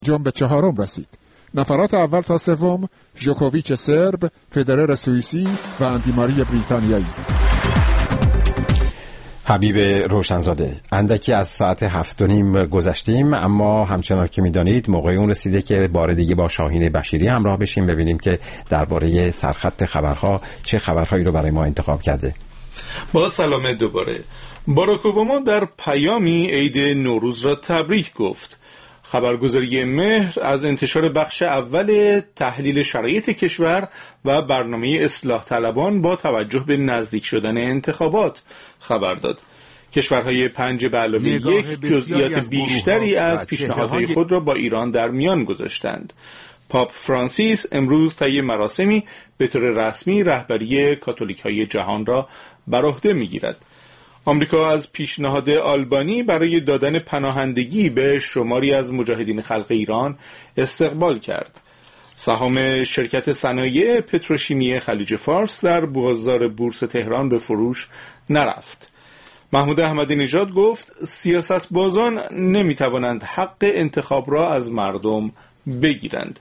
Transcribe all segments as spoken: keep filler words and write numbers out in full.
جام به چهارم رسید. نفرات اول تا سوم ژوکوویچ سرب، فدرر سوئیسی و اندی ماری بریتانیایی. حبیب روشنزاده، اندکی از ساعت هفت و نیم گذشتیم، اما همچنان که میدانید موقع اون رسیده که بار دیگه با شاهین بشیری همراه بشیم ببینیم که درباره سرخط خبرها چه خبرهایی رو برای ما انتخاب کرده. با سلام دوباره. باراک اوباما در پیامی عید نوروز را تبریک گفت. خبرگزاری مهر از انتشار بخش اول تحلیل شرایط کشور و برنامه اصلاح طلبان با توجه به نزدیک شدن انتخابات خبر داد. کشورهای پنج به علاوه یک جزئیات بیشتری از پیشنهادهای خود را با ایران در میان گذاشتند. پاپ فرانسیس امروز طی مراسمی به طور رسمی رهبری کاتولیک‌های جهان را بر عهده می‌گیرد. آمریکا از پیشنهاد آلبانی برای دادن پناهندگی به شماری از مجاهدین خلق ایران استقبال کرد. سهام شرکت صنایع پتروشیمی خلیج فارس در بازار بورس تهران به فروش نرفت. محمود احمدی نژاد گفت سیاست‌بازان نمی‌توانند حق انتخاب را از مردم بگیرند.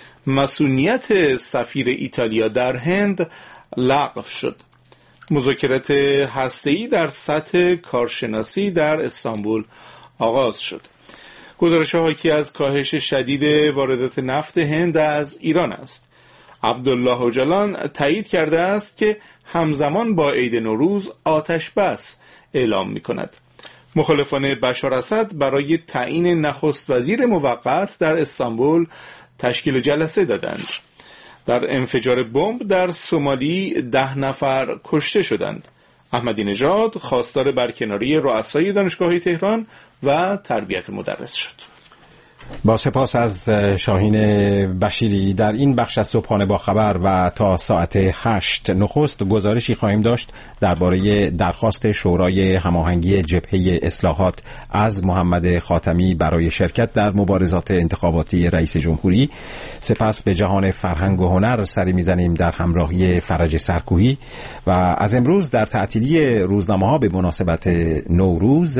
مسئولیت سفیر ایتالیا در هند لغو شد. مذاکرات هسته‌ای در سطح کارشناسی در استانبول آغاز شد. گزارش حاکی از کاهش شدید واردات نفت هند از ایران است. عبدالله اوجلان تایید کرده است که همزمان با عید نوروز آتش بس اعلام می کند. مخالفان بشار اسد برای تعیین نخست وزیر موقت در استانبول تشکیل جلسه دادند. در انفجار بمب در سومالی ده نفر کشته شدند. احمدی نژاد خواستار برکناری رؤسای دانشگاه‌های تهران و تربیت مدرس شد. با سپاس از شاهین بشیری. در این بخش از صبحانه با خبر و تا ساعت هشت نخست گزارشی خواهیم داشت درباره درخواست شورای هماهنگی جبهه اصلاحات از محمد خاتمی برای شرکت در مبارزات انتخاباتی رئیس جمهوری. سپس به جهان فرهنگ و هنر سری میزنیم در همراهی فرج سرکوهی و از امروز در تعطیلی روزنامه‌ها به مناسبت نوروز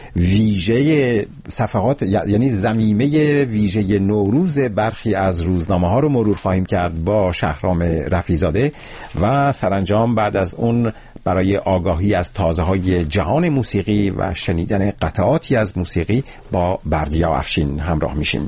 ویژه صفحات یعنی ضمیمه ویژه نوروز برخی از روزنامه ها رو مرور خواهیم کرد با شهرام رفیزاده و سرانجام بعد از اون برای آگاهی از تازه های جهان موسیقی و شنیدن قطعاتی از موسیقی با بردیا افشین همراه میشیم.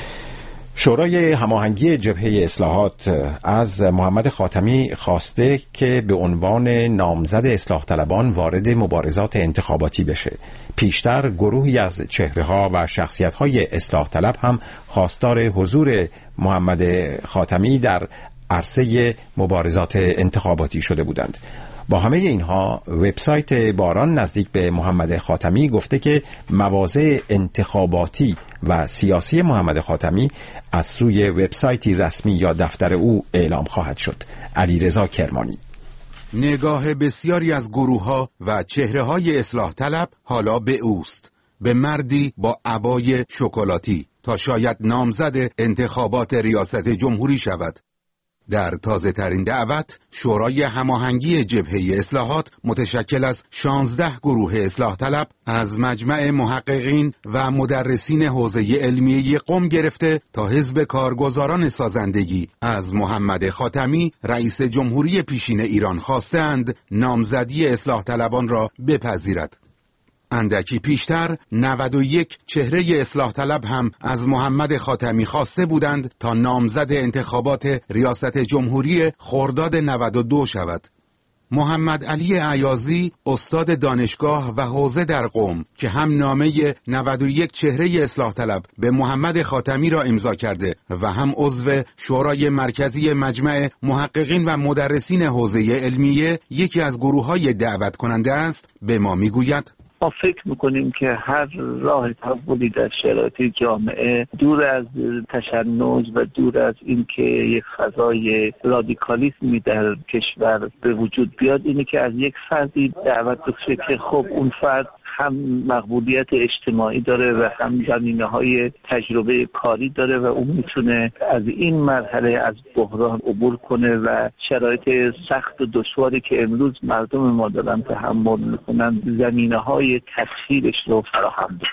شورای هماهنگی جبهه اصلاحات از محمد خاتمی خواسته که به عنوان نامزد اصلاح طلبان وارد مبارزات انتخاباتی بشه. پیشتر گروهی از چهره‌ها و شخصیت‌های اصلاح طلب هم خواستار حضور محمد خاتمی در عرصه مبارزات انتخاباتی شده بودند. با همه اینها وبسایت باران نزدیک به محمد خاتمی گفته که مواضع انتخاباتی و سیاسی محمد خاتمی از سوی وبسایتی رسمی یا دفتر او اعلام خواهد شد. علیرضا کرمانی. نگاه بسیاری از گروه‌ها و چهره‌های اصلاح طلب حالا به اوست، به مردی با عبای شکلاتی تا شاید نامزد انتخابات ریاست جمهوری شود. در تازه ترین دعوت شورای هماهنگی جبهه اصلاحات متشکل از شانزده گروه اصلاح طلب از مجمع محققین و مدرسین حوزه علمیه قم گرفته تا حزب کارگزاران سازندگی از محمد خاتمی رئیس جمهوری پیشین ایران خواستند نامزدی اصلاح طلبان را بپذیرد. اندکی پیشتر نود و یک چهره اصلاح طلب هم از محمد خاتمی خواسته بودند تا نامزد انتخابات ریاست جمهوری خرداد نود و دو شود. محمد علی عیاضی استاد دانشگاه و حوزه در قم که هم نامه نود و یک چهره اصلاح طلب به محمد خاتمی را امضا کرده و هم عضو شورای مرکزی مجمع محققین و مدرسین حوزه علمیه یکی از گروه‌های دعوت کننده است، به ما میگوید: ما فکر میکنیم که هر راه تحولی در شرایط جامعه دور از تشنج و دور از اینکه یک فضای رادیکالیسمی در کشور به وجود بیاد اینه که از یک فردی دعوت بشه که خب اون فرد هم مقبولیت اجتماعی داره و هم زمینه‌های تجربه کاری داره و اون میتونه از این مرحله از بحران عبور کنه و شرایط سخت و دشواری که امروز مردم ما دارن تحمل میکنن زمینه‌های تسهیلش رو فراهم بکنه.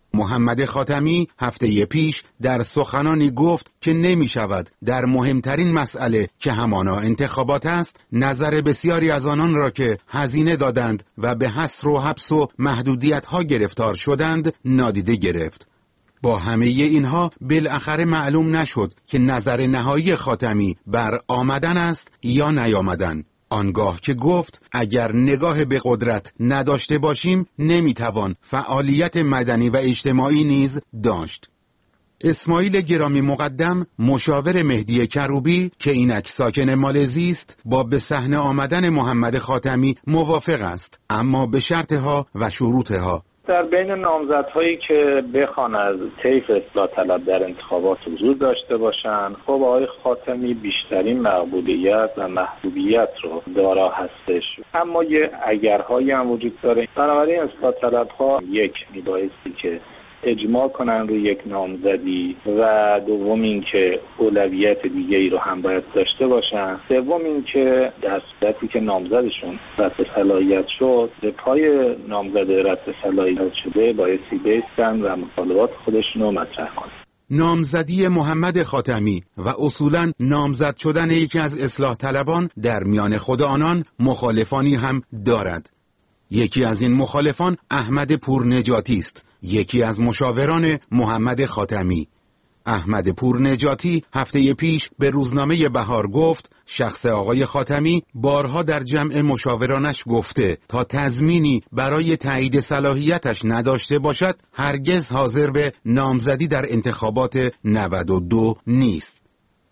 محمد خاتمی هفته پیش در سخنانی گفت که نمی شود در مهمترین مسئله که همانا انتخابات است نظر بسیاری از آنان را که هزینه دادند و به حصر و حبس و محدودیت ها گرفتار شدند نادیده گرفت. با همه اینها بالاخره معلوم نشد که نظر نهایی خاتمی بر آمدن است یا نیامدن. آنگاه که گفت اگر نگاه به قدرت نداشته باشیم نمیتوان فعالیت مدنی و اجتماعی نیز داشت. اسماعیل گرامی مقدم مشاور مهدی کروبی که اینک ساکن مالزی است با به صحنه آمدن محمد خاتمی موافق است، اما به شرطها و شروطها. در بین نامزدهایی که بخوان از طیف اصلاح طلب در انتخابات حضور داشته باشند، خب آقای خاتمی بیشترین مقبولیت و محبوبیت رو دارا هستش، اما یه اگرهایی هم وجود داره. بنابراین اصلاح طلبها یک میبایستی که اجماع کنن روی یک نامزدی و دوم این که اولویت دیگه ای رو هم باید داشته باشن، سوم این که در صورتی که نامزدشون رد صلاحیت شد به پای نامزد رد صلاحیت شده بایستی بیستن و مطالبات خودشون رو مطرح کنن. نامزدی محمد خاتمی و اصولاً نامزد شدن یکی از اصلاح طلبان در میان خود آنان مخالفانی هم دارد. یکی از این مخالفان احمد پورنجاتی است، یکی از مشاوران محمد خاتمی. احمد پورنجاتی هفته پیش به روزنامه بهار گفت شخص آقای خاتمی بارها در جمع مشاورانش گفته تا تضمینی برای تایید صلاحیتش نداشته باشد هرگز حاضر به نامزدی در انتخابات نود و دو نیست.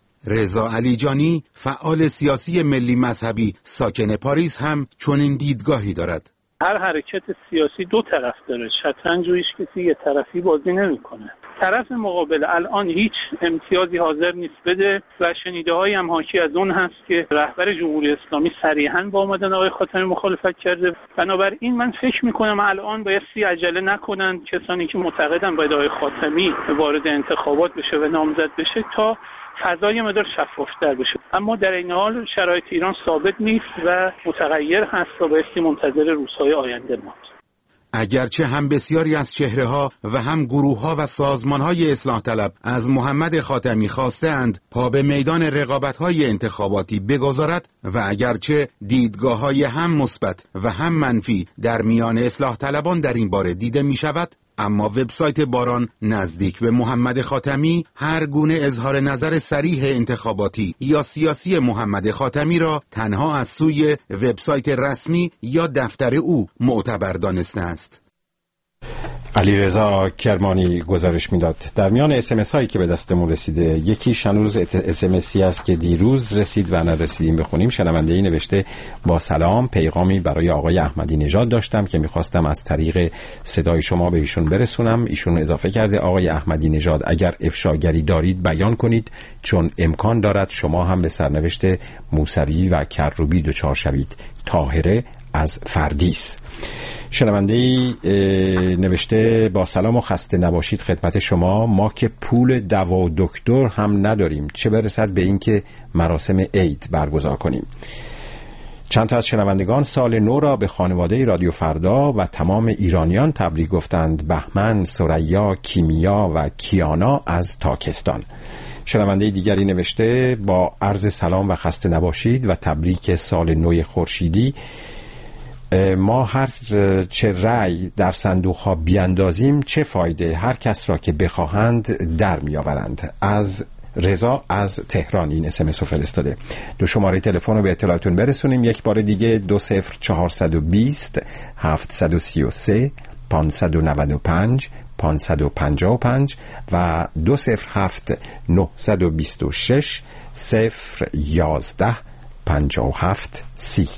رضا علیجانی فعال سیاسی ملی مذهبی ساکن پاریس هم چنین دیدگاهی دارد. هر حرکت سیاسی دو طرف داره، شطرنج رویش کسی یه طرفی بازی نمیکنه. طرف مقابل الان هیچ امتیازی حاضر نیست بده و شنیده هایی هم حاکی از اون هست که رهبر جمهوری اسلامی صریحاً با آمدن آقای خاتمی مخالفت کرده. بنابراین من فکر میکنم الان بایستی عجله نکنن کسانی که معتقدن باید آقای خاتمی وارد انتخابات بشه و نامزد بشه تا فضای مقدار شفافتر بشه. اما در این حال شرایط ایران ثابت نیست و متغیر هست و بایستی منتظر روزهای آینده ماند. اگرچه هم بسیاری از چهره‌ها و هم گروه‌ها و سازمان‌های اصلاح طلب از محمد خاتمی خواستند پا به میدان رقابت‌های انتخاباتی بگذارد و اگرچه دیدگاه‌های هم مثبت و هم منفی در میان اصلاح طلبان در این باره دیده می‌شود، اما وبسایت باران نزدیک به محمد خاتمی هر گونه اظهار نظر صریح انتخاباتی یا سیاسی محمد خاتمی را تنها از سوی وبسایت رسمی یا دفتر او معتبر دانسته است. علیرضا کرمانی گزارش میداد. در میان اس ام اس هایی که به دستمون رسیده یکی هنوز اس ام اسی است که دیروز رسید و نرسیدیم بخونیم. شنونده‌ای نوشته با سلام، پیغامی برای آقای احمدی نژاد داشتم که میخواستم از طریق صدای شما به ایشون برسونم. ایشون اضافه کرده آقای احمدی نژاد اگر افشاگری دارید بیان کنید چون امکان دارد شما هم به سرنوشت موسوی و کروبی دچار شوید. طاهره از فردیس. شنونده‌ای نوشته با سلام و خسته نباشید خدمت شما. ما که پول دوا و دکتر هم نداریم، چه برسد به اینکه مراسم عید برگزار کنیم. چند تا از شنوندگان سال نو را به خانواده رادیو فردا و تمام ایرانیان تبریک گفتند. بهمن، ثریا، کیمیا و کیانا از تاکستان. شنونده دیگری نوشته با عرض سلام و خسته نباشید و تبریک سال نو خورشیدی. ما هر چه رأی در صندوق ها بیاندازیم چه فایده، هر کس را که بخواهند در می آورند. از رضا از تهران این اس ام اس فرستاده. دو شماره تلفن رو به اطلاعتون برسونیم یک بار دیگه: دو صفر چهارصد و بیست هفتصد و سی و سه پانصد و نود و پنج پانصد و پنجاه و پنج و دو صفر هفت نهصد و بیست و شش صفر یازده پنجاه و هفت سی.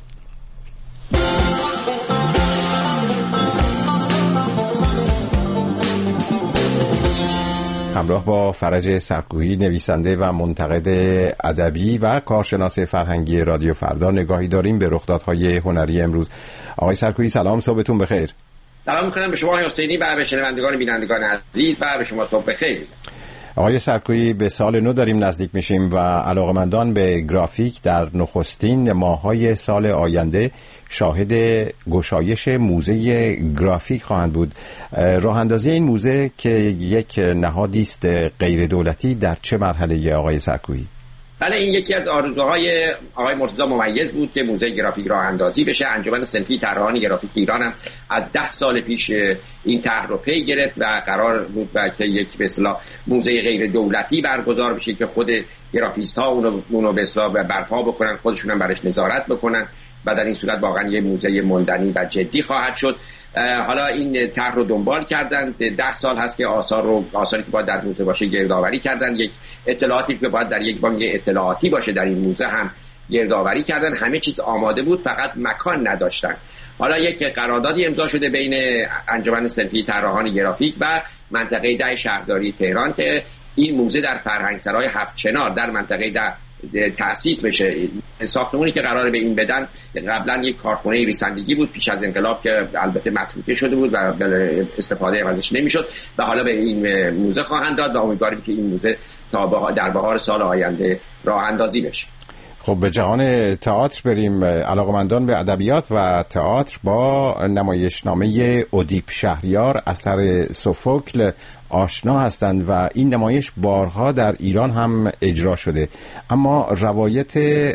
همراه با فرج سرکویی، نویسنده و منتقد ادبی و کارشناس فرهنگی رادیو فردا، نگاهی داریم به رخدادهای هنری امروز. آقای سرکویی سلام، صبحتون بخیر. سلام می‌کنم به شما حسینی و به شنوندگان بینندگان عزیز و به شما صبح بخیر. آقای سرکویی، به سال نو داریم نزدیک میشیم و علاقمندان به گرافیک در نخستین ماه‌های سال آینده شاهد گشایش موزه گرافیک خواهند بود. راه اندازی این موزه که یک نهادی است غیر دولتی در چه مرحله آقای سرکویی؟ بله، این یکی از آرزوهای آقای مرتضی ممیز بود که موزه گرافیک راه اندازی بشه. انجمن صنفی طراحان گرافیک ایران هم از ده سال پیش این طرح رو پی گرفت و قرار بود که یک به اصطلاح موزه غیر دولتی برگزار بشه که خود گرافیست ها اونو اونو به اصطلاح برپا بکنن، خودشون هم برش نظارت بکنن و در این صورت واقعا یه موزه ماندنی و جدی خواهد شد. حالا این طرح رو دنبال کردن، ده سال هست که آثار رو آثاری که باید در موزه باشه گردآوری کردن، یک اطلاعاتی که باید در یک بانک اطلاعاتی باشه در این موزه هم گردآوری کردن. همه چیز آماده بود، فقط مکان نداشتن. حالا یک قراردادی امضا شده بین انجمن صنفی طراحان گرافیک و منطقه ده شهرداری تهران که این موزه در فرهنگسرای هفت چنار در منطقه ده تأسیس بشه. ساختمانی که قراره به این بدن قبلا یک کارخانه ریسندگی بود پیش از انقلاب که البته متروکه شده بود و استفاده ازش نمیشد و حالا به این موزه خواهند داد و امیدواریم که این موزه تا در بهار سال آینده راه اندازی بشه. خب به جهان تئاتر بریم. علاقمندان به ادبیات و تئاتر با نمایشنامه ادیپ شهریار اثر سوفوکل آشنا هستند و این نمایش بارها در ایران هم اجرا شده، اما روایت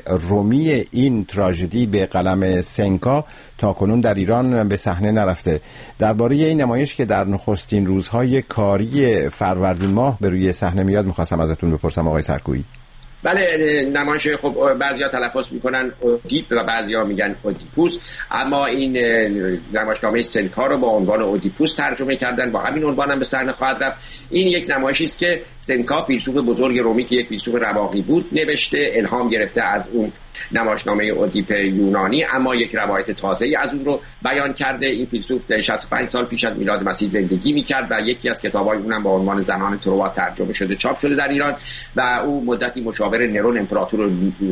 رومی این تراژدی به قلم سنکا تا کنون در ایران به صحنه نرفته. درباره این نمایش که در نخستین روزهای کاری فروردین ماه به روی صحنه میاد میخواستم ازتون بپرسم آقای سرکویی. بله، نمایش خب بعضیا تلفظ میکنن اودیپ و بعضیا میگن اودیپوس، اما این نمایشنامه سنکا رو با عنوان اودیپوس ترجمه کردن، با همین عنوان هم به صحنه خواهد رفت. این یک نمایشی است که سنکا فیلسوف بزرگ رومی که یک فیلسوف رواقی بود نوشته، الهام گرفته از اون نمایشنامه اودیپ یونانی، اما یک روایت تازه‌ای از اون رو بیان کرده. این فیلسوف شصت و پنج سال پیش از میلاد مسیح زندگی میکرد و یکی از کتاب‌های اونم با عنوان زنان تروا ترجمه شده چاپ شده در ایران و او مدتی مشاور نرون امپراتور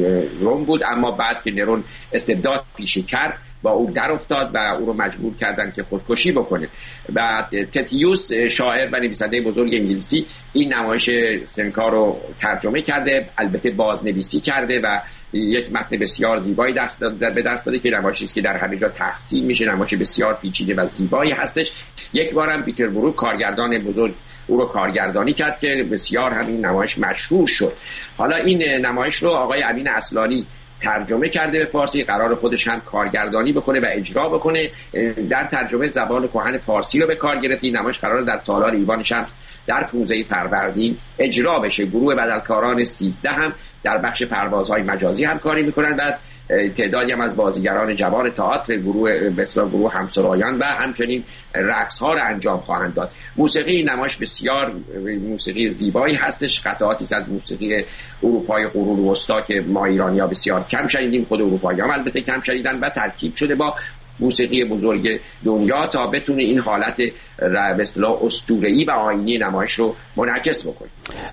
روم بود، اما بعد که نرون استبداد پیشه کرد با او در افتاد و او رو مجبور کردن که خودکشی بکنه. و تتیوس شاعر و نویسنده بزرگ انگلیسی این نمایش سنکا رو ترجمه کرده، البته بازنویسی کرده و یک متن بسیار زیبایی دست به دست داده که نمایشی است که در همه جا تحسین میشه. نمایش بسیار پیچیده و زیبایی هستش. یک بارم پیتر بروک کارگردان بزرگ او رو کارگردانی کرد که بسیار همین نمایش مشهور شد. حالا این نمایش رو آقای امین اصلانی ترجمه کرده به فارسی، قرار خودش هم کارگردانی بکنه و اجرا بکنه. در ترجمه زبان کهن فارسی رو به کار گرفت. این نمایش قرار در تالار ایوان شمس در پانزده فروردین اجرا بشه. گروه بدلکاران سیزده هم در بخش پروازهای مجازی همکاری میکنن و تعدادی هم از بازیگران جوان تئاتر گروه بسیار گروه همسرایان و همچنین رقص ها را انجام خواهند داد. موسیقی این نمایش بسیار موسیقی زیبایی هستش، قطعاتی از موسیقی اروپای قرون وسطا که ما ایرانی‌ها بسیار کم شنیدیم، خود اروپایی‌ها هم البته کم شنیدن و ترکیب شده با موسیقی بزرگ دنیا تا بتونه این حالت به اصطلاح اسطوره‌ای و آیینی نمایش رو منعکس بکنه.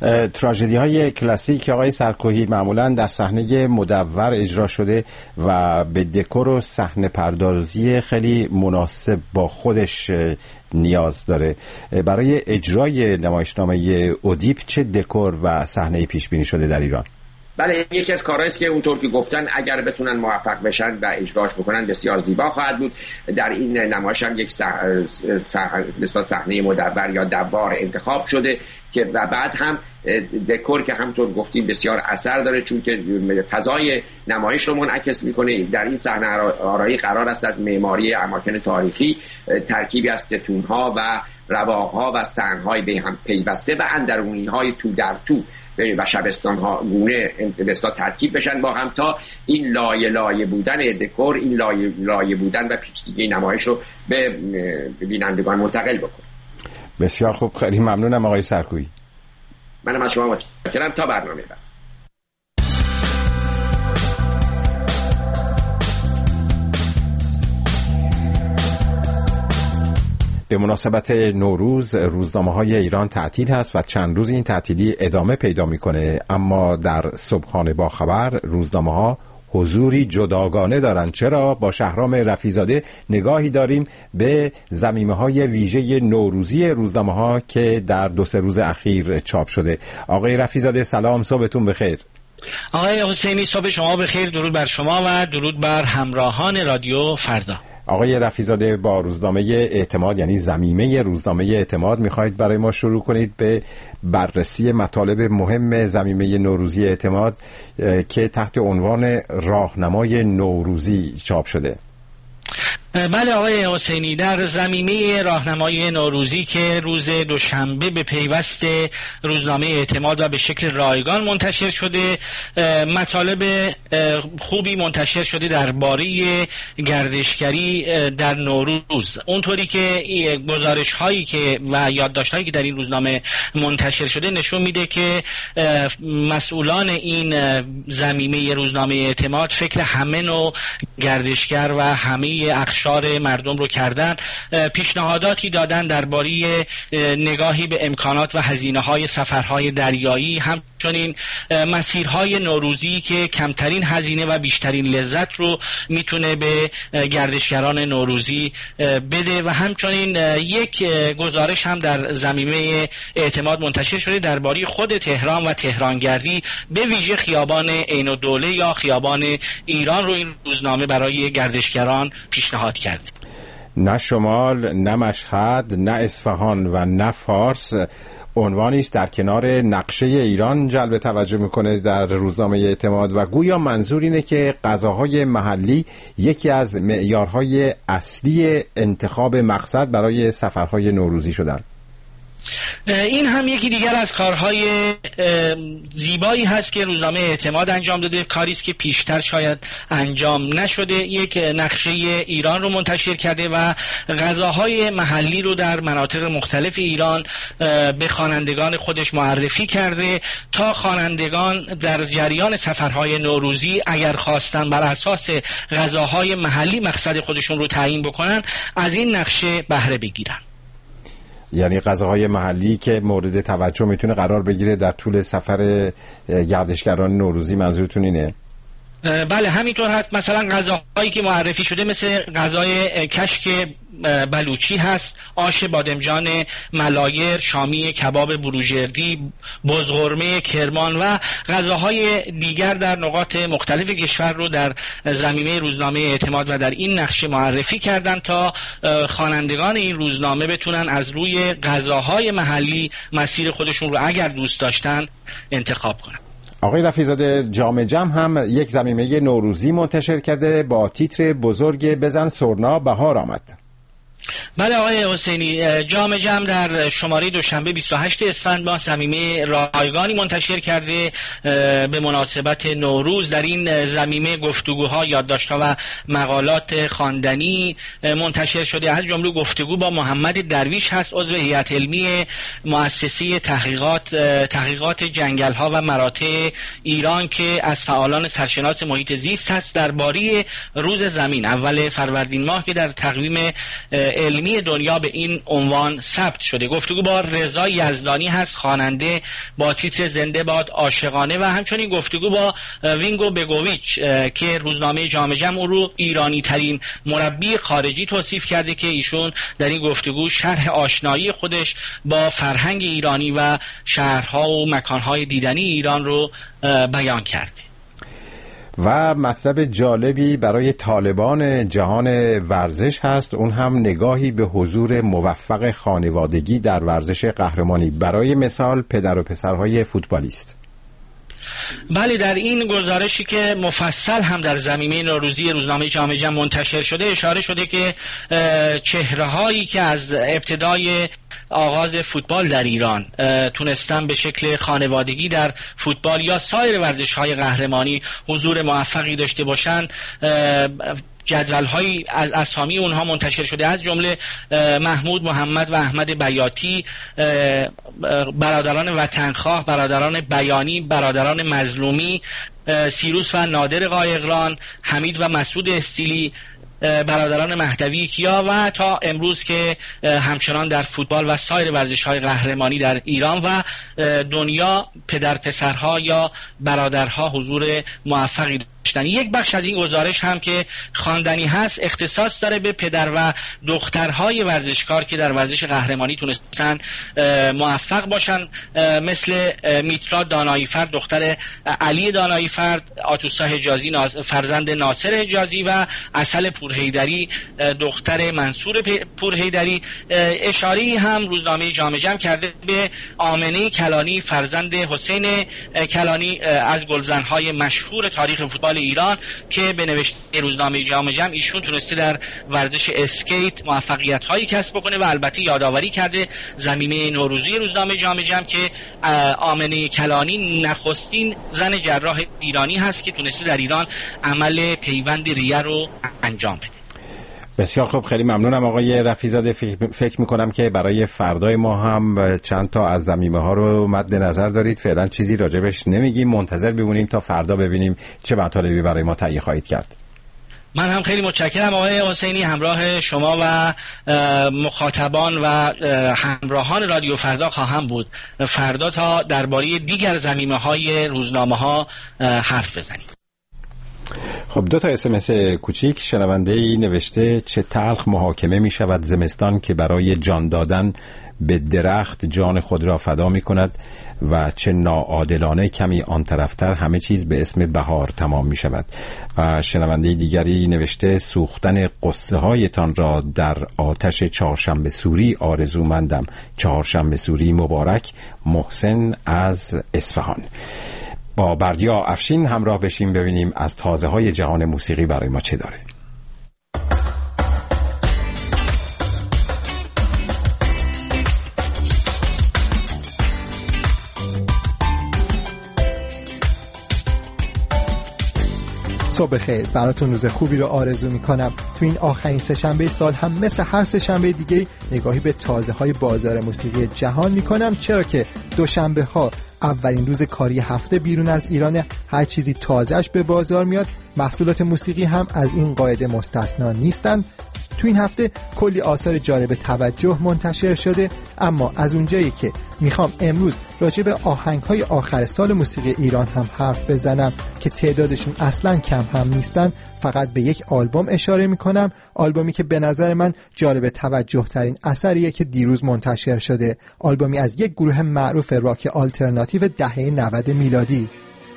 تراژدی‌های کلاسیک آقای سرکویی معمولاً در صحنه مدور اجرا شده و به دکور و صحنه پردازی خیلی مناسب با خودش نیاز داره. برای اجرای نمایشنامه اودیپ چه دکور و صحنه پیش بینی شده در ایران؟ بله، یکی از کارهایی است که اونطور که گفتن اگر بتونن موفق بشن و اجراش بکنن بسیار زیبا خواهد بود. در این نمایش هم یک صحنه مدور یا دوار انتخاب شده که و بعد هم دکور که همونطور گفتیم بسیار اثر داره چون که فضای نمایش رو منعکس میکنه. در این صحنه آرایی قرار است از معماری اماکن تاریخی ترکیبی از ستونها و رواقها و صحنهای به هم پیوسته و اندرونی‌های تو در تو و شبستان ها گونه بسیار ترکیب بشن با هم تا این لایه لایه بودن دکور، این لایه لایه بودن و پیچیدگی نمایش رو به بینندگان منتقل بکنه. بسیار خوب، خیلی ممنونم آقای سرکویی. منم از شما متشکرم. تا برنامه بعد. به مناسبت نوروز روزنامه‌های ایران تعطیل هست و چند روز این تعطیلی ادامه پیدا می‌کنه، اما در صبحانه با خبر روزنامه‌ها حضوری جداگانه دارند. چرا؟ با شهرام رفیع‌زاده نگاهی داریم به ضمیمه‌های ویژه نوروزی روزنامه‌ها که در دو سه روز اخیر چاپ شده. آقای رفیع‌زاده سلام، صبحتون بخیر. آقای حسینی صبح شما بخیر، درود بر شما و درود بر همراهان رادیو فردا. آقای رفیع‌زاده، با روزنامه اعتماد یعنی ضمیمه روزنامه اعتماد میخواید برای ما شروع کنید به بررسی مطالب مهم ضمیمه نوروزی اعتماد که تحت عنوان راهنمای نوروزی چاپ شده. بله آقای حسینی، در ضمیمه راهنمای نوروزی که روز دوشنبه به پیوست روزنامه اعتماد و به شکل رایگان منتشر شده، مطالب خوبی منتشر شده درباره گردشگری در نوروز. اونطوری که گزارش هایی که و یادداشت هایی که در این روزنامه منتشر شده نشون میده که مسئولان این ضمیمه روزنامه اعتماد فکر همه نوع گردشگر و همه اقشار مردم رو کردن، پیشنهاداتی دادن درباره نگاهی به امکانات و هزینه‌های سفرهای دریایی، همچنین مسیرهای نوروزی که کمترین هزینه و بیشترین لذت رو میتونه به گردشگران نوروزی بده و همچنین یک گزارش هم در ضمیمه اعتماد منتشر شده درباره خود تهران و تهرانگردی، به ویژه خیابان عین الدوله یا خیابان ایران رو این روزنامه برای گردشگران پیشنهاد کرد. نه شمال، نه مشهد، نه اصفهان و نه فارس عنوانی است در کنار نقشه ایران جلب توجه میکنه در روزنامه اعتماد و گویا منظور اینه که غذاهای محلی یکی از معیارهای اصلی انتخاب مقصد برای سفرهای نوروزی شدن. این هم یکی دیگر از کارهای زیبایی هست که روزنامه اعتماد انجام داده، کاری است که پیشتر شاید انجام نشده. یک نقشه ایران رو منتشر کرده و غذاهای محلی رو در مناطق مختلف ایران به خوانندگان خودش معرفی کرده تا خوانندگان در جریان سفرهای نوروزی اگر خواستن بر اساس غذاهای محلی مقصد خودشون رو تعیین بکنن از این نقشه بهره بگیرن. یعنی غذاهای محلی که مورد توجه میتونه قرار بگیره در طول سفر گردشگران نوروزی، منظورتون اینه؟ بله همینطور هست. مثلا غذاهایی که معرفی شده مثل غذای کشک بلوچی هست، آش بادمجان ملایر، شامی کباب بروجردی، بزغرمه کرمان و غذاهای دیگر در نقاط مختلف کشور رو در ضمیمه روزنامه اعتماد و در این نقشه معرفی کردن تا خوانندگان این روزنامه بتونن از روی غذاهای محلی مسیر خودشون رو اگر دوست داشتن انتخاب کنن. آقای رفیع‌زاده، جام جم هم یک ضمیمه نوروزی منتشر کرده با تیتر بزرگ بزن سرنا بهار آمد. بله آقای حسینی، جام جم در شماره دوشنبه بیست و هشت اسفند با ضمیمه رایگانی منتشر کرده به مناسبت نوروز. در این ضمیمه گفتگوها، یادداشت‌ها و مقالات خواندنی منتشر شده، از جمله گفتگو با محمد درویش هست، عضو هیئت علمی مؤسسه تحقیقات تحقیقات جنگل‌ها و مراتع ایران که از فعالان سرشناس محیط زیست هست، درباره روز زمین اول فروردین ماه که در تقویم علمی دنیا به این عنوان ثبت شده. گفتگو با رضا یزدانی هست، خواننده، با تیتر زنده باد عاشقانه و همچنین گفتگو با وینگو بگوویچ که روزنامه جام جم او رو ایرانی ترین مربی خارجی توصیف کرده که ایشون در این گفتگو شرح آشنایی خودش با فرهنگ ایرانی و شهرها و مکانهای دیدنی ایران رو بیان کرده. و مطلب جالبی برای طالبان جهان ورزش هست، اون هم نگاهی به حضور موفق خانوادگی در ورزش قهرمانی، برای مثال پدر و پسرهای فوتبالیست. بله، در این گزارشی که مفصل هم در ضمیمه نوروزی روزنامه جام جم منتشر شده اشاره شده که چهره‌هایی که از ابتدای آغاز فوتبال در ایران تونستن به شکل خانوادگی در فوتبال یا سایر ورزش‌های قهرمانی حضور موفقی داشته باشن، جدول‌هایی از اسامی اونها منتشر شده، از جمله محمود محمد و احمد بیاتی، برادران وطنخواه، برادران بیانی، برادران مظلومی، سیروس و نادر قایقران، حمید و مسعود استیلی، برادران مهدوی کیا و تا امروز که همچنان در فوتبال و سایر ورزش‌های قهرمانی در ایران و دنیا پدر پسرها یا برادرها حضور موفقی یک بخش از این گزارش هم که خواندنی هست اختصاص داره به پدر و دخترهای ورزشکار که در ورزش قهرمانی تونستن موفق باشن، مثل میترا داناییفرد دختر علی داناییفرد، آتوسا حجازی فرزند ناصر حجازی و عسل پورحیدری دختر منصور پورحیدری. اشاره‌ای هم روزنامه جامعه جمع کرده به آمنه کلانی فرزند حسین کلانی از گلزن‌های مشهور تاریخ فوتبال ایران که به نوشته روزنامه جامعه جمع ایشون تونسته در ورزش اسکیت موفقیت‌هایی کسب بکنه و البته یادآوری کرده زمینه نوروزی روزنامه جامعه جمع که آمنه کلانی نخستین زن جراح ایرانی هست که تونسته در ایران عمل پیوند ریه رو انجام بده. بسیار خوب، خیلی ممنونم آقای رفیع‌زاده. فکر میکنم که برای فردای ما هم چند تا از ضمیمه ها رو مد نظر دارید. فعلا چیزی راجبش نمیگیم، منتظر بمونیم تا فردا ببینیم چه مطالبی برای ما تهیه خواهید کرد. من هم خیلی متشکرم آقای حسینی، همراه شما و مخاطبان و همراهان رادیو فردا خواهم بود فردا تا درباره دیگر ضمیمه های روزنامه ها حرف بزنیم. خب، دو تا اس ام اس کوچیک. شنونده‌ای نوشته چه تلخ محاکمه می شود زمستان که برای جان دادن به درخت جان خود را فدا می کند و چه ناعادلانه کمی آن طرفتر همه چیز به اسم بهار تمام می شود. و شنونده دیگری نوشته سوختن قصه هایتان را در آتش چهارشنبه سوری آرزومندم. چهارشنبه سوری مبارک. محسن از اصفهان. با بردیا افشین همراه بشیم ببینیم از تازه های جهان موسیقی برای ما چه داره. صبح خیر، براتون روز خوبی رو آرزو میکنم. تو این آخرین سه‌شنبه سال هم مثل هر سه‌شنبه دیگه نگاهی به تازه های بازار موسیقی جهان میکنم، چرا که دوشنبه ها اولین روز کاری هفته بیرون از ایران، هر چیزی تازهش به بازار میاد. محصولات موسیقی هم از این قاعده مستثنا نیستن. تو این هفته کلی آثار جالب توجه منتشر شده، اما از اونجایی که میخوام امروز راجع به آهنگ‌های آخر سال موسیقی ایران هم حرف بزنم که تعدادشون اصلاً کم هم نیستن، فقط به یک آلبوم اشاره میکنم. آلبومی که به نظر من جالب توجه ترین اثریه که دیروز منتشر شده. آلبومی از یک گروه معروف راک آلترناتیو دهه نود میلادی.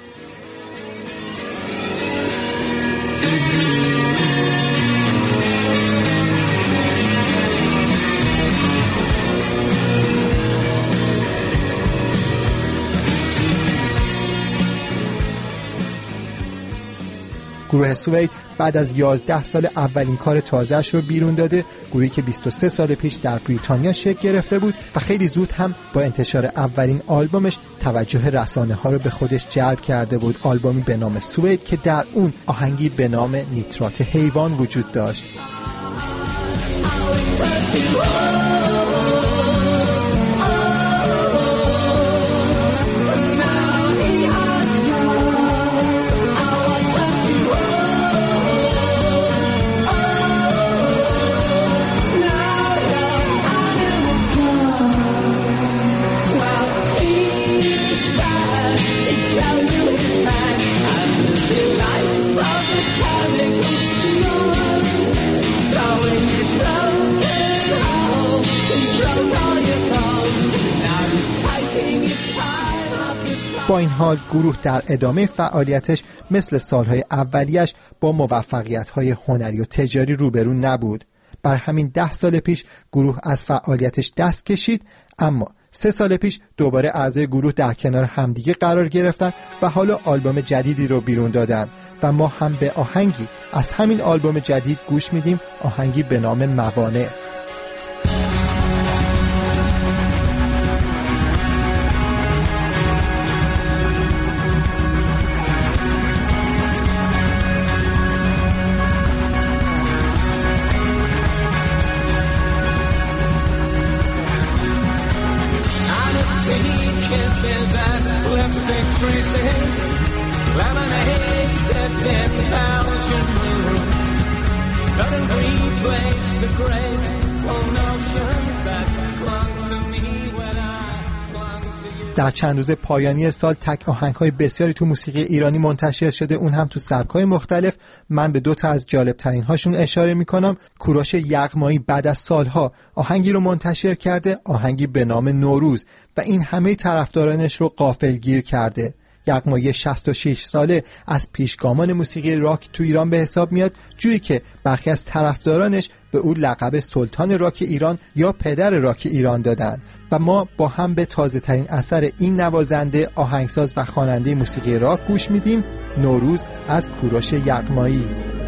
گروه سوید بعد از یازده سال اولین کار تازهش رو بیرون داده. گروهی که بیست و سه سال پیش در بریتانیا شکل گرفته بود و خیلی زود هم با انتشار اولین آلبومش توجه رسانه ها رو به خودش جلب کرده بود. آلبومی به نام سوید که در اون آهنگی به نام نیترات حیوان وجود داشت. با این حال گروه در ادامه فعالیتش مثل سالهای اولیش با موفقیت‌های هنری و تجاری روبرو نبود. بر همین ده سال پیش گروه از فعالیتش دست کشید، اما سه سال پیش دوباره اعضای گروه در کنار همدیگه قرار گرفتن و حالا آلبوم جدیدی رو بیرون دادن و ما هم به آهنگی از همین آلبوم جدید گوش میدیم، آهنگی به نام موانع. در چند روز پایانی سال تک آهنگ‌های بسیاری تو موسیقی ایرانی منتشر شده، اون هم تو سبک‌های مختلف. من به دو تا از جالب‌ترین هاشون اشاره می‌کنم. کوروش یغمایی بعد از سالها آهنگی رو منتشر کرده، آهنگی به نام نوروز، و این همه طرفدارانش رو غافلگیر کرده. یغمایی شصت و شش ساله از پیشگامان موسیقی راک تو ایران به حساب میاد، جوری که برخی از طرفدارانش به او لقب سلطان راک ایران یا پدر راک ایران دادن. و ما با هم به تازه ترین اثر این نوازنده، آهنگساز و خواننده موسیقی راک گوش میدیم، نوروز از کوروش یغمایی.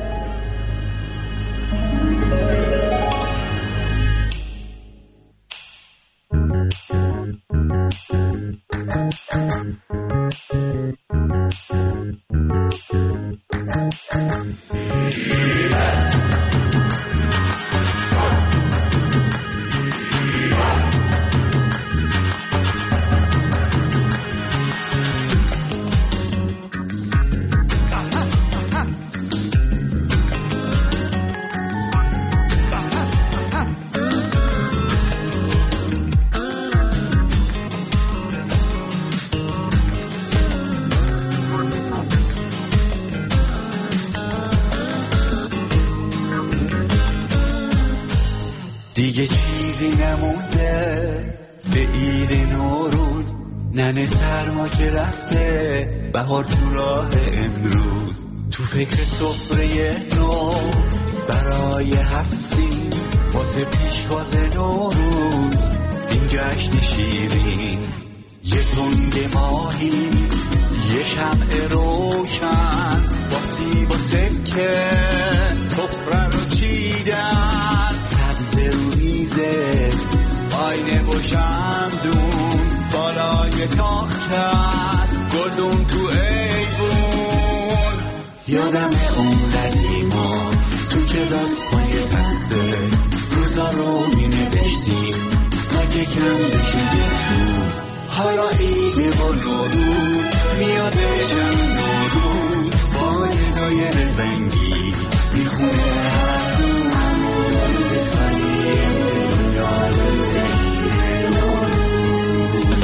دیگه چیزی نمونده به عید نوروز، ننه سرما که رفته، بهار تو راه امروز، تو فکر سفره نو برای هفت سین، واسه پیشواز نوروز این جشن شیرین. یه تنگ ماهی، یه شمع روشن، با سیب و سکه سفره رو چیدن، سبز رو میزه آینه و شمدون، بالای تاخت هست گلدون تو ایوون. یادم اون قدیما تو کلاس های تخته، روزا رو می نوشتیم تا که کم بشه یک روز. حالا عیده و نوروز میادشم نوروز، با ندای رنگی میخونه هر روز، روز خالی دنیا، روز عید نوروز.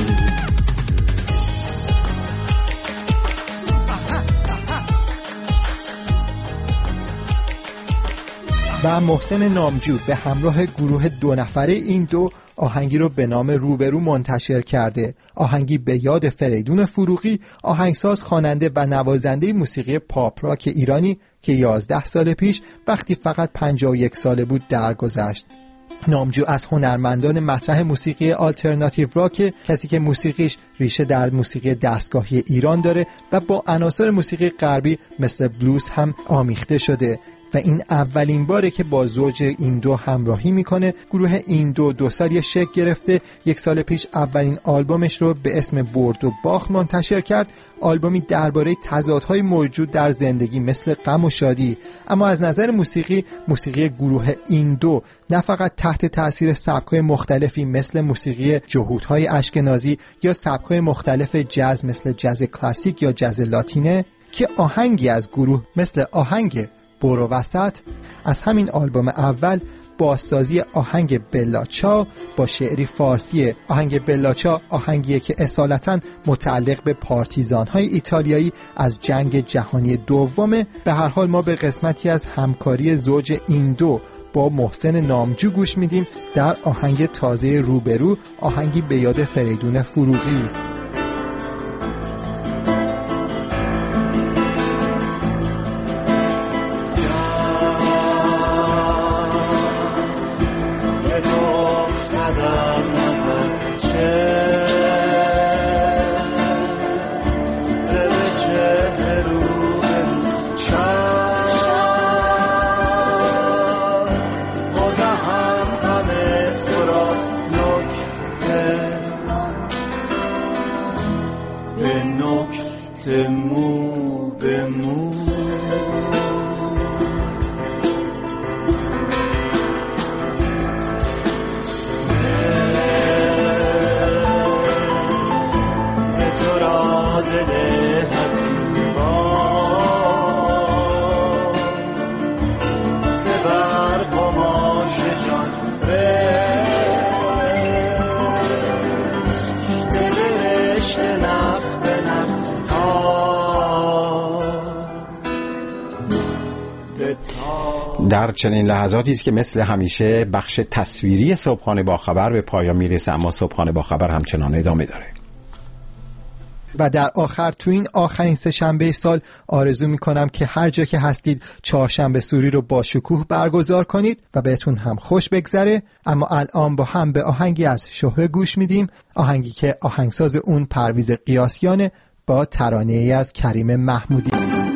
و محسن نامجو به همراه گروه دو نفره این دو آهنگی رو به نام روبرو منتشر کرده. آهنگی به یاد فریدون فروغی، آهنگساز، خواننده و نوازنده موسیقی پاپ راک ایرانی که یازده سال پیش وقتی فقط پنجاه و یک ساله بود درگذشت. نامجو از هنرمندان مطرح موسیقی آلترناتیو راک، کسی که موسیقیش ریشه در موسیقی دستگاهی ایران داره و با عناصر موسیقی غربی مثل بلوز هم آمیخته شده و این اولین باره که با زوج این دو همراهی میکنه. گروه این دو دو سالی شکل گرفته. یک سال پیش اولین آلبومش رو به اسم برد و باخت منتشر کرد، آلبومی درباره تضادهای موجود در زندگی مثل غم و شادی. اما از نظر موسیقی، موسیقی گروه این دو نه فقط تحت تاثیر سبک‌های مختلفی مثل موسیقی جهودهای اشکنازی یا سبک‌های مختلف جاز مثل جاز کلاسیک یا جاز لاتینه، که آهنگی از گروه مثل آهنگ برو وسط از همین آلبوم اول بازسازی آهنگ بلاچا با شعری فارسی. آهنگ بلاچا آهنگیه که اصالتاً متعلق به پارتیزان‌های ایتالیایی از جنگ جهانی دومه. به هر حال ما به قسمتی از همکاری زوج این دو با محسن نامجو گوش میدیم در آهنگ تازه روبرو، آهنگی به یاد فریدون فروغی. Te در چنین لحظاتی است که مثل همیشه بخش تصویری صبحانه با خبر به پایان میرسه، اما صبحانه با خبر همچنان ادامه داره. و در آخر تو این آخرین سه شنبه سال آرزو میکنم که هر جا که هستید چهارشنبه سوری رو با شکوه برگزار کنید و بهتون هم خوش بگذره. اما الان با هم به آهنگی از شهره گوش میدیم، آهنگی که آهنگساز اون پرویز قیاسیانه با ترانه‌ای از کریم محمودی.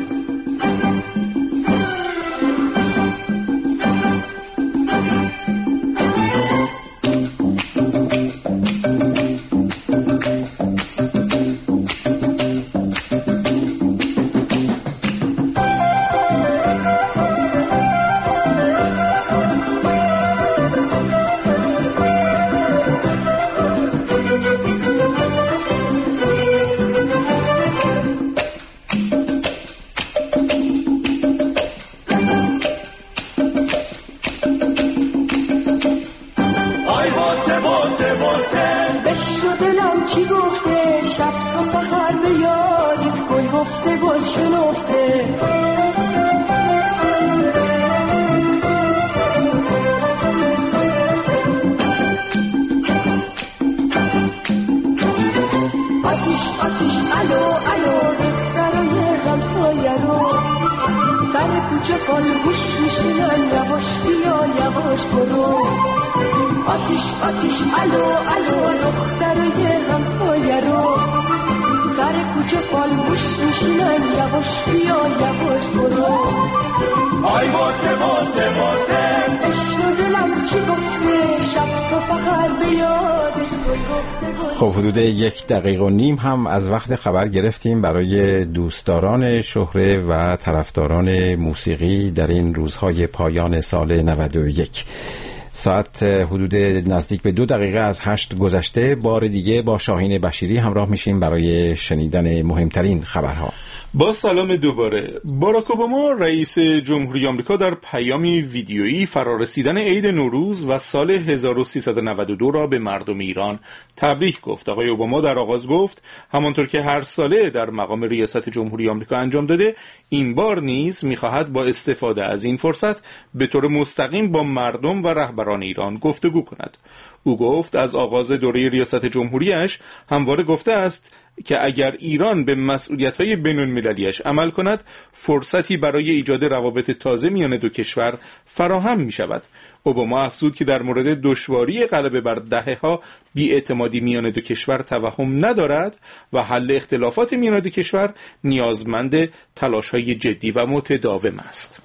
خب حدود یک دقیقه و نیم هم از وقت خبر گرفتیم برای دوستداران شهره و طرفداران موسیقی در این روزهای پایان سال نود و یک. ساعت حدود نزدیک به دو دقیقه از هشت گذشته. بار دیگه با شاهین بشیری همراه میشیم برای شنیدن مهمترین خبرها. با سلام دوباره. باراک اوباما رئیس جمهوری آمریکا در پیامی ویدیویی فرارسیدن عید نوروز و سال هزار و سیصد و نود و دو را به مردم ایران تبریک گفت. آقای اوباما در آغاز گفت همانطور که هر ساله در مقام ریاست جمهوری آمریکا انجام داده، این بار نیز می‌خواهد با استفاده از این فرصت به طور مستقیم با مردم و رهبران ایران گفتگو کند. او گفت از آغاز دوره ریاست جمهوریش همواره گفته است که اگر ایران به مسئولیت‌های بین‌المللی‌اش عمل کند، فرصتی برای ایجاد روابط تازه میان دو کشور فراهم می‌شود. اوباما افزود که در مورد دشواری غلبه بر دهه‌ها بی‌اعتمادی میان دو کشور توهم ندارد و حل اختلافات میان دو کشور نیازمند تلاش‌های جدی و متداوم است.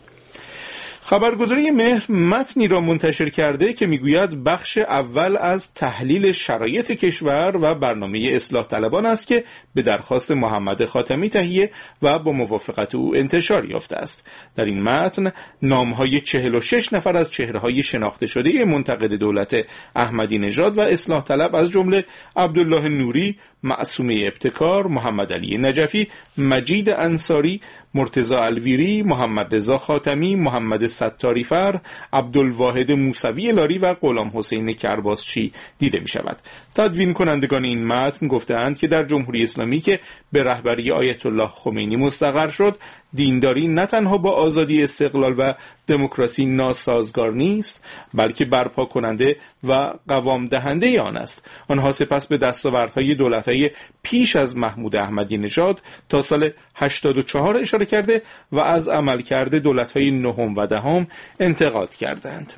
خبرگزاری مهر متنی را منتشر کرده که میگوید بخش اول از تحلیل شرایط کشور و برنامه اصلاح طلبان است که به درخواست محمد خاتمی تهیه و با موافقت او انتشار یافته است. در این متن نامهای چهل و شش نفر از چهره‌های شناخته شده منتقد دولت احمدی نژاد و اصلاح طلب از جمله عبدالله نوری، معصومه ابتکار، محمد علی نجفی، مجید انصاری، مرتضی الویری، محمد رضا خاتمی، محمد ستاری فر، عبدالواحد موسوی لاری و غلام حسین کرباسچی دیده می شود. تدوین کنندگان این متن گفتند که در جمهوری اسلامی که به رهبری آیت الله خمینی مستقر شد، دینداری نه تنها با آزادی، استقلال و دموکراسی ناسازگار نیست، بلکه برپا کننده و قوام دهنده آن است. آنها سپس به دستاوردهای دولت‌های پیش از محمود احمدی نژاد تا سال هشتاد و چهار اشاره کرده و از عملکرد دولت‌های نهم و دهم انتقاد کردند.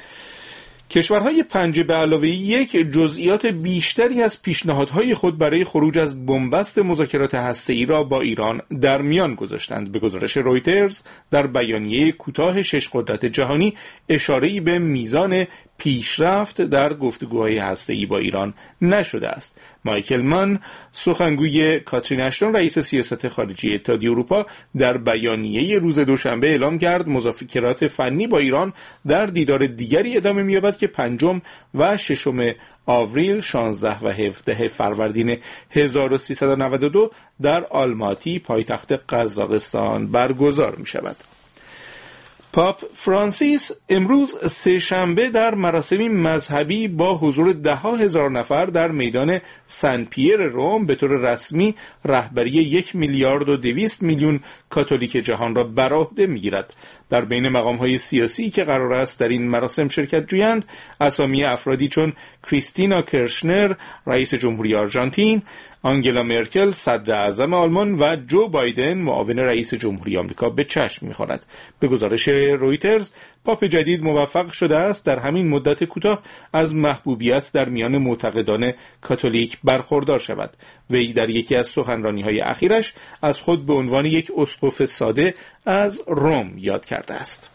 کشورهای پنج به علاوه یک جزئیات بیشتری از پیشنهادهای خود برای خروج از بنبست مذاکرات هسته‌ای را با ایران در میان گذاشتند. به گزارش رویترز در بیانیه کوتاه شش قدرت جهانی اشاره‌ای به میزان پیشرفت در گفتگوهای هسته‌ای با ایران نشده است. مایکل مان، سخنگوی کاترین اشتون رئیس سیاست خارجی اتحادیه اروپا، در بیانیه روز دوشنبه اعلام کرد مذاکرات فنی با ایران در دیدار دیگری ادامه می‌یابد که پنجم و ششم آوریل، شانزده و هفده فروردین هزار و سیصد و نود و دو در آلماتی پایتخت قزاقستان برگزار می‌شود. پاپ فرانسیس امروز سه شنبه در مراسمی مذهبی با حضور ده ها هزار نفر در میدان سن پیر روم به طور رسمی رهبری یک میلیارد و دویست میلیون کاتولیک جهان را بر عهده میگیرد. در بین مقام‌های سیاسی که قرار است در این مراسم شرکت جویند اسامی افرادی چون کریستینا کرشنر رئیس جمهوری آرژانتین، آنگلا مرکل صدر اعظم آلمان و جو بایدن معاون رئیس جمهوری آمریکا به چشم می‌خورد. به گزارش رویترز پاپ جدید موفق شده است در همین مدت کوتاه از محبوبیت در میان معتقدان کاتولیک برخوردار شود. وی در یکی از سخنرانی‌های اخیرش از خود به عنوان یک اسقف ساده از روم یاد کرده است.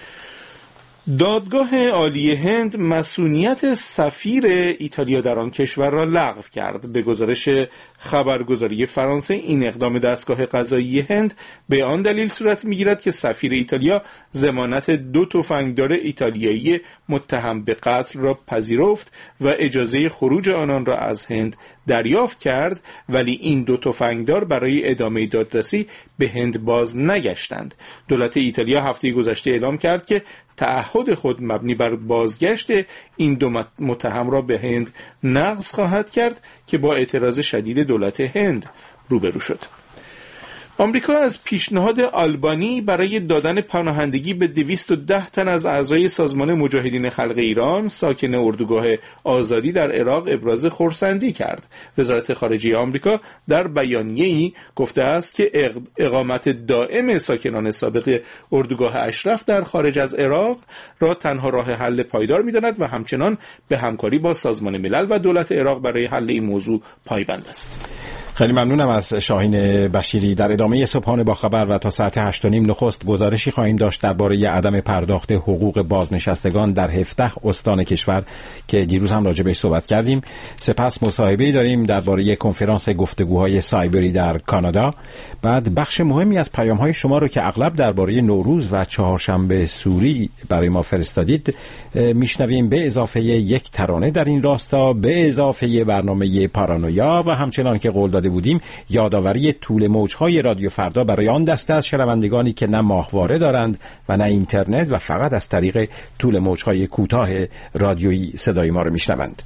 دادگاه عالی هند مسئولیت سفیر ایتالیا در آن کشور را لغو کرد. به گزارش خبرگزاری فرانسه این اقدام دستگاه قضایی هند به آن دلیل صورت می‌گیرد که سفیر ایتالیا ضمانت دو تفنگدار ایتالیایی متهم به قتل را پذیرفت و اجازه خروج آنان را از هند دریافت کرد، ولی این دو تفنگدار برای ادامه دادرسی به هند باز نگشتند. دولت ایتالیا هفته گذشته اعلام کرد که تعهد خود مبنی بر بازگشت این دو متهم را به هند نقض خواهد کرد که با اعتراض شدید دولت هند روبرو شد. آمریکا از پیشنهاد آلبانی برای دادن پناهندگی به دویست و ده تن از اعضای سازمان مجاهدین خلق ایران ساکن اردوگاه آزادی در عراق ابراز خرسندی کرد. وزارت خارجه آمریکا در بیانیه‌ای گفته است که اقامت دائم ساکنان سابق اردوگاه اشرف در خارج از عراق را تنها راه حل پایدار می‌داند و همچنان به همکاری با سازمان ملل و دولت عراق برای حل این موضوع پایبند است. خیلی ممنونم از شاهین بشیری. در ادامه صبحانه با خبر و تا ساعت هشت و نیم نخست گزارشی خواهیم داشت درباره عدم پرداخت حقوق بازنشستگان در هفده استان کشور که دیروز هم راجع بهش صحبت کردیم. سپس مصاحبه‌ای داریم درباره کنفرانس گفتگوهای سایبری در کانادا. بعد بخش مهمی از پیام‌های شما رو که اغلب درباره نوروز و چهارشنبه سوری برای ما فرستادید میشنویم، به اضافه یک ترانه در این راستا، به اضافه برنامه پارانویا و همچنان که قول داده بودیم یادآوری طول موج‌های رادیو فردا برای آن دسته از شنوندگانی که نه ماهواره دارند و نه اینترنت و فقط از طریق طول موج‌های کوتاه رادیویی صدای ما رو میشنوند.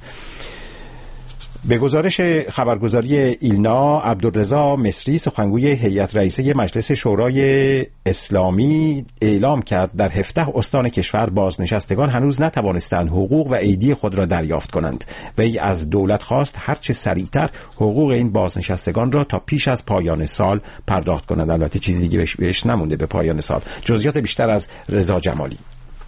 به گزارش خبرگزاری ایلنا، عبدالرضا مصری سخنگوی هیئت رئیسه مجلس شورای اسلامی اعلام کرد در هفده استان کشور بازنشستگان هنوز نتوانستند حقوق و ایدی خود را دریافت کنند. وی از دولت خواست هرچه سریعتر حقوق این بازنشستگان را تا پیش از پایان سال پرداخت کنند. البته چیزی دیگه بهش نمونده به پایان سال. جزئیات بیشتر از رضا جمالی.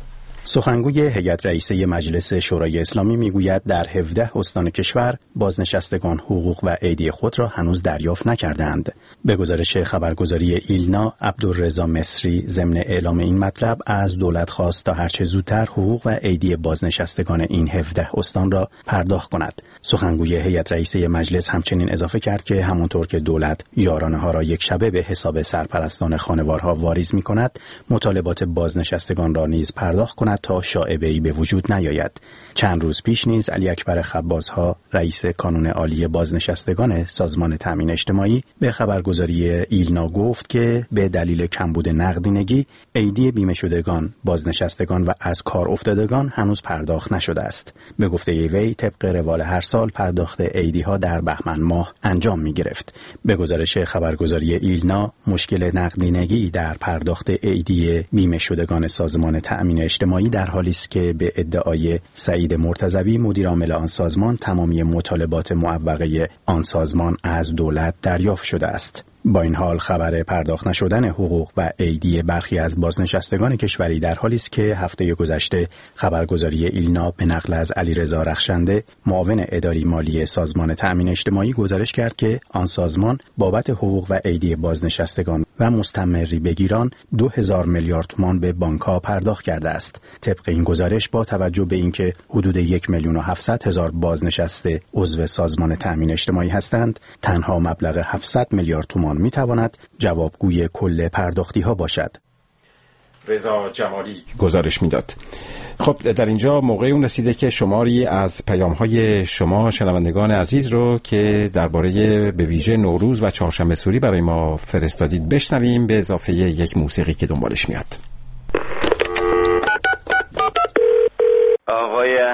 سخنگوی هیئت رئیسه مجلس شورای اسلامی میگوید در هفده استان کشور بازنشستگان حقوق و ایدی خود را هنوز دریافت نکردند. به گزارش خبرگزاری ایلنا، عبدالرضا مصری ضمن اعلام این مطلب از دولت خواست تا هرچه زودتر حقوق و ایدی بازنشستگان این هفده استان را پرداخت کند. سخنگوی هیئت رئیسه مجلس همچنین اضافه کرد که همانطور که دولت یارانه ها را یک شبه به حساب سرپرستان خانوارها واریز می کند، مطالبات بازنشستگان را نیز پرداخت کند تا شائبه‌ای به وجود نیاید. چند روز پیش نیز علی اکبر خبازها رئیس کانون عالی بازنشستگان سازمان تامین اجتماعی به خبرگزاری ایلنا گفت که به دلیل کمبود نقدینگی ایدی بیمه شدگان، بازنشستگان و از کار افتادگان هنوز پرداخت نشده است. به گفته وی طبق روال هر سال پرداخت ایدی ها در بهمن ماه انجام می گرفت. به گزارش خبرگزاری ایلنا مشکل نقدینگی در پرداخت ایدی بیمه شدگان سازمان تامین اجتماعی در حالی است که به ادعای سعید مرتضوی مدیر عامل آن سازمان تمامی مطالبات معوقه آن سازمان از دولت دریافت شده است. با این حال خبر پرداخت نشدن حقوق و ایدی برخی از بازنشستگان کشوری در حالی است که هفته گذشته خبرگزاری ایلنا به نقل از علیرضا رخشنده معاون اداری مالی سازمان تامین اجتماعی گزارش کرد که آن سازمان بابت حقوق و ایدی بازنشستگان و مستمری بگیران دو هزار میلیارد تومان به بانک‌ها پرداخت کرده است. طبق این گزارش با توجه به اینکه حدود یک میلیون و هفتصد هزار بازنشسته عضو سازمان تامین اجتماعی هستند، تنها مبلغ هفتصد میلیارد تومان می تواند جوابگوی کل پرداختی ها باشد. رضا جمالی گزارش میداد. خب در اینجا موقع اون رسیده که شماری از پیام‌های شما شنوندگان عزیز رو که درباره به ویژه نوروز و چهارشنبه سوری برای ما فرستادید بشنویم، به اضافه یک موسیقی که دنبالش میاد.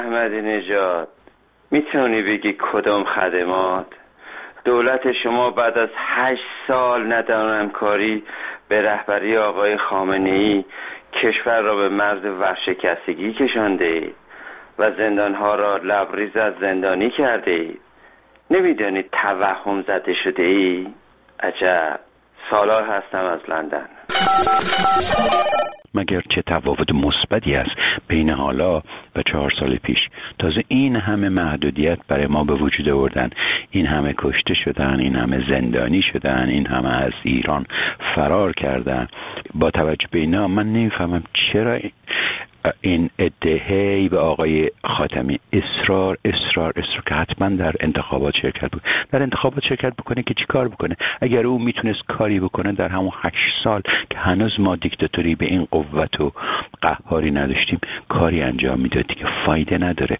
احمدی نژاد، میتونی بگی کدام خدمات؟ دولت شما بعد از هشت سال ندارم کاری به رهبری آقای خامنه‌ای کشور را به مرز ورشکستگی کشانده اید و زندانها را لبریز از زندانی کرده اید. نمیدانید توهم زده شده ای؟ عجب. سالار هستم از لندن. مگر چه تفاوت مثبتی است بین حالا و چهار سال پیش؟ تازه این همه محدودیت برای ما به وجود آوردن، این همه کشته شدن، این همه زندانی شدن، این همه از ایران فرار کردن. با توجه به اینا من نمیفهمم چرا این ادعای به آقای خاتمی اصرار اصرار اصرار که حتما در انتخابات شرکت بکنه. در انتخابات شرکت بکنه که چی کار بکنه؟ اگر او میتونست کاری بکنه در همون هشت سال که هنوز ما دیکتاتوری به این قوت و قهاری نداشتیم کاری انجام میدادی که فایده نداره.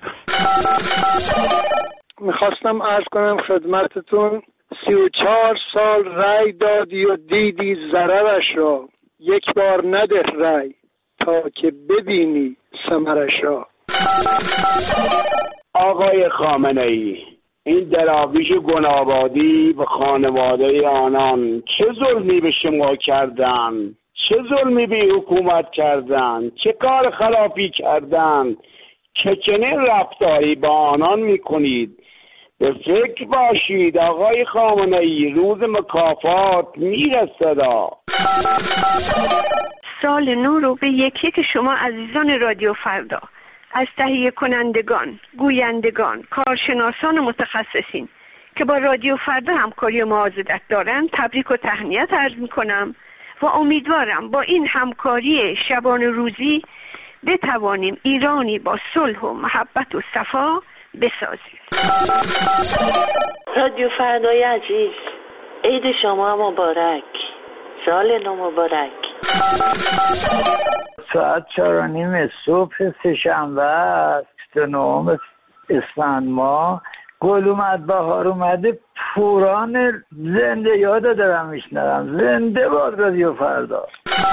میخواستم عرض کنم خدمتتون سی و چهار سال رای دادی و دیدی ضررش را، یک بار نده رای تا که ببینی ثمرش را. آقای خامنه‌ای، این دراویش گنابادی و خانواده آنان چه ظلمی به شما کردن؟ چه ظلمی به حکومت کردن؟ چه کار خرابی کردن که چنین رفتاری با آنان میکنید؟ به فکر باشید آقای خامنه‌ای، روز مکافات میرسد. سال نو رو به یکی که شما عزیزان رادیو فردا از تهیه کنندگان، گویندگان، کارشناسان و متخصصین که با رادیو فردا همکاری و معاضدت دارن تبریک و تهنیت عرض میکنم و امیدوارم با این همکاری شبانه روزی بتوانیم ایرانی با صلح و محبت و صفا بسازیم. رادیو فردای عزیز، عید شما مبارک، سال نو مبارک. ساعت چهار و نیم صبح سه‌شنبه است، نهم اسفند ماه. گل اومد، بهار اومده، پوران زنده یاد دارم میشنرم. زنده باد رادیو فردا.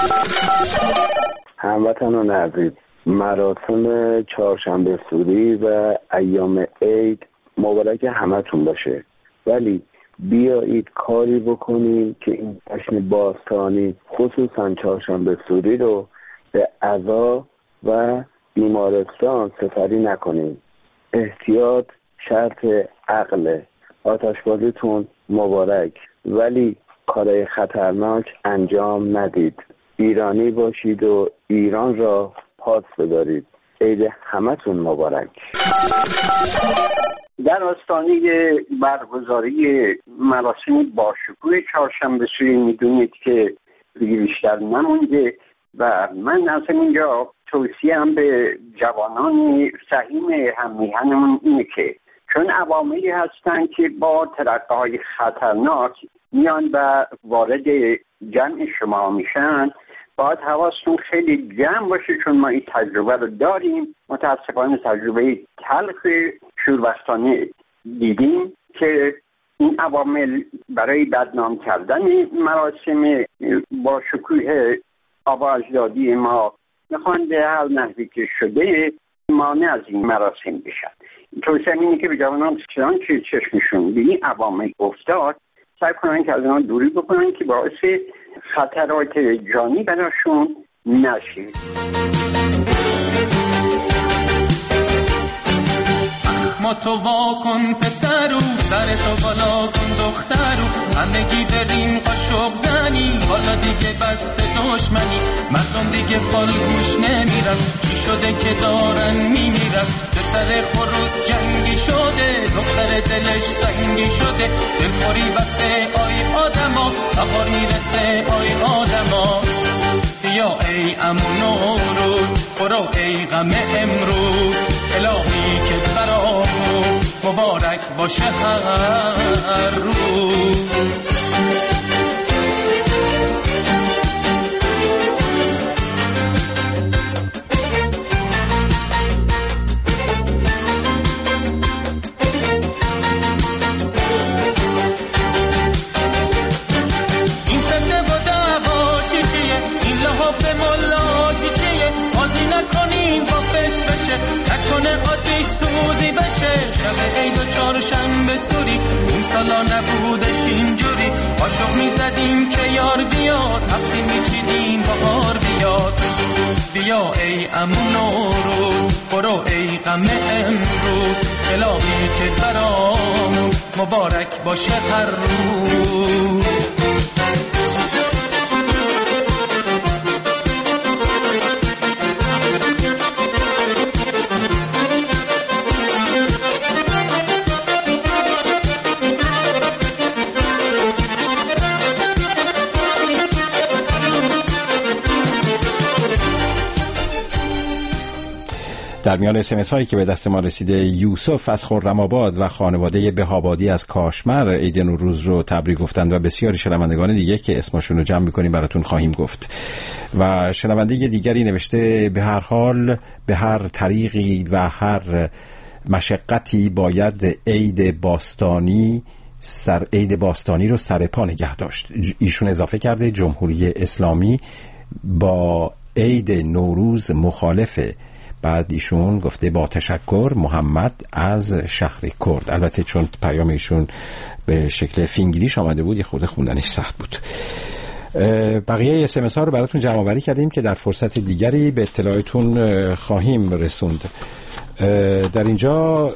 هموطنان عزیز، مراسم چهارشنبه سوری و ایام عید مبارک همتون باشه، ولی بیایید کاری بکنیم که این جشن باستانی خصوصا چهارشنبه سوری رو به عزا و بیمارستان سپری نکنیم. احتیاط شرط عقله. آتشبازیتون مبارک، ولی کارهای خطرناک انجام ندید. ایرانی باشید و ایران را پاس بدارید. عید همتون مبارک. در آستانه برگزاری مراسم باشکوه چهارشنبه سوری میدونید که دیگه بیشتر نمونده و من از اینجا توصیه‌ام به جوانان سهیم هممیهنمون اینه که چون عواملی هستن که با ترقه‌های خطرناک میان و وارد جمع شما میشن، باید حواستون خیلی جمع باشه، چون ما این تجربه رو داریم. متاسفانه تجربه تلخ شوربختانه دیدیم که این عوامل برای بدنام کردن مراسم با شکوه آبا اجدادی ما میخوان به هر نحوی که شده مانع از این مراسم بشن. توصیه اینه که به جوانان چنان که چشمشون به این عوامل افتاد سعی کنن که از اونها دوری بکنن که باعث خطرات جانی براشون نشه. ما تو وا کن پسرو، سر تو بالا کن دخترو، همگی بریم قاشق زنی، حالا دیگه بس دشمنی، مردم دیگه فال گوش نمیرن، چی شده که دارن میمیرن، پسر خروس جنگی شده، دختر دلش سنگی شده، دلخوری بسه آی آدما، بهار میرسه آی آدما. بیا ای امون روز، برو ای غم امروز، الهی که برامو مبارک باشه هر روز. این فتنه با دعوا چی چیه، این لحاف ملا چی چیه، بازی نکنین با فش بشه، نکنه آتیش سوزی بشه، شب عید و چهارشنبه سوری اون سالا نبودش اینجوری. قاشق میزدیم که یار بیاد، حفظی میچیدیم بهار بیاد. بیا ای عمو نوروز، برو ای غم امروز، کلاغی که برامون مبارک باشه هر روز. در میان اسمس هایی که به دست ما رسیده، یوسف از خرم‌آباد و خانواده بهابادی از کاشمر عید نوروز رو تبریک گفتند و بسیاری شنوندگان دیگه که اسمشون رو جمع می‌کنیم براتون خواهیم گفت. و شنونده دیگری نوشته به هر حال به هر طریقی و هر مشقتی باید عید باستانی سر عید باستانی رو سر پا نگه داشت. ایشون اضافه کرده جمهوری اسلامی با عید نوروز مخالفه. بعد ایشون گفته با تشکر محمد از شهر کرد. البته چون پیام ایشون به شکل فینگلیش آمده بود یه خود خوندنش سخت بود. بقیه اس ام اس ها رو براتون جمع آوری کردیم که در فرصت دیگری به اطلاعتون خواهیم رسوند. در اینجا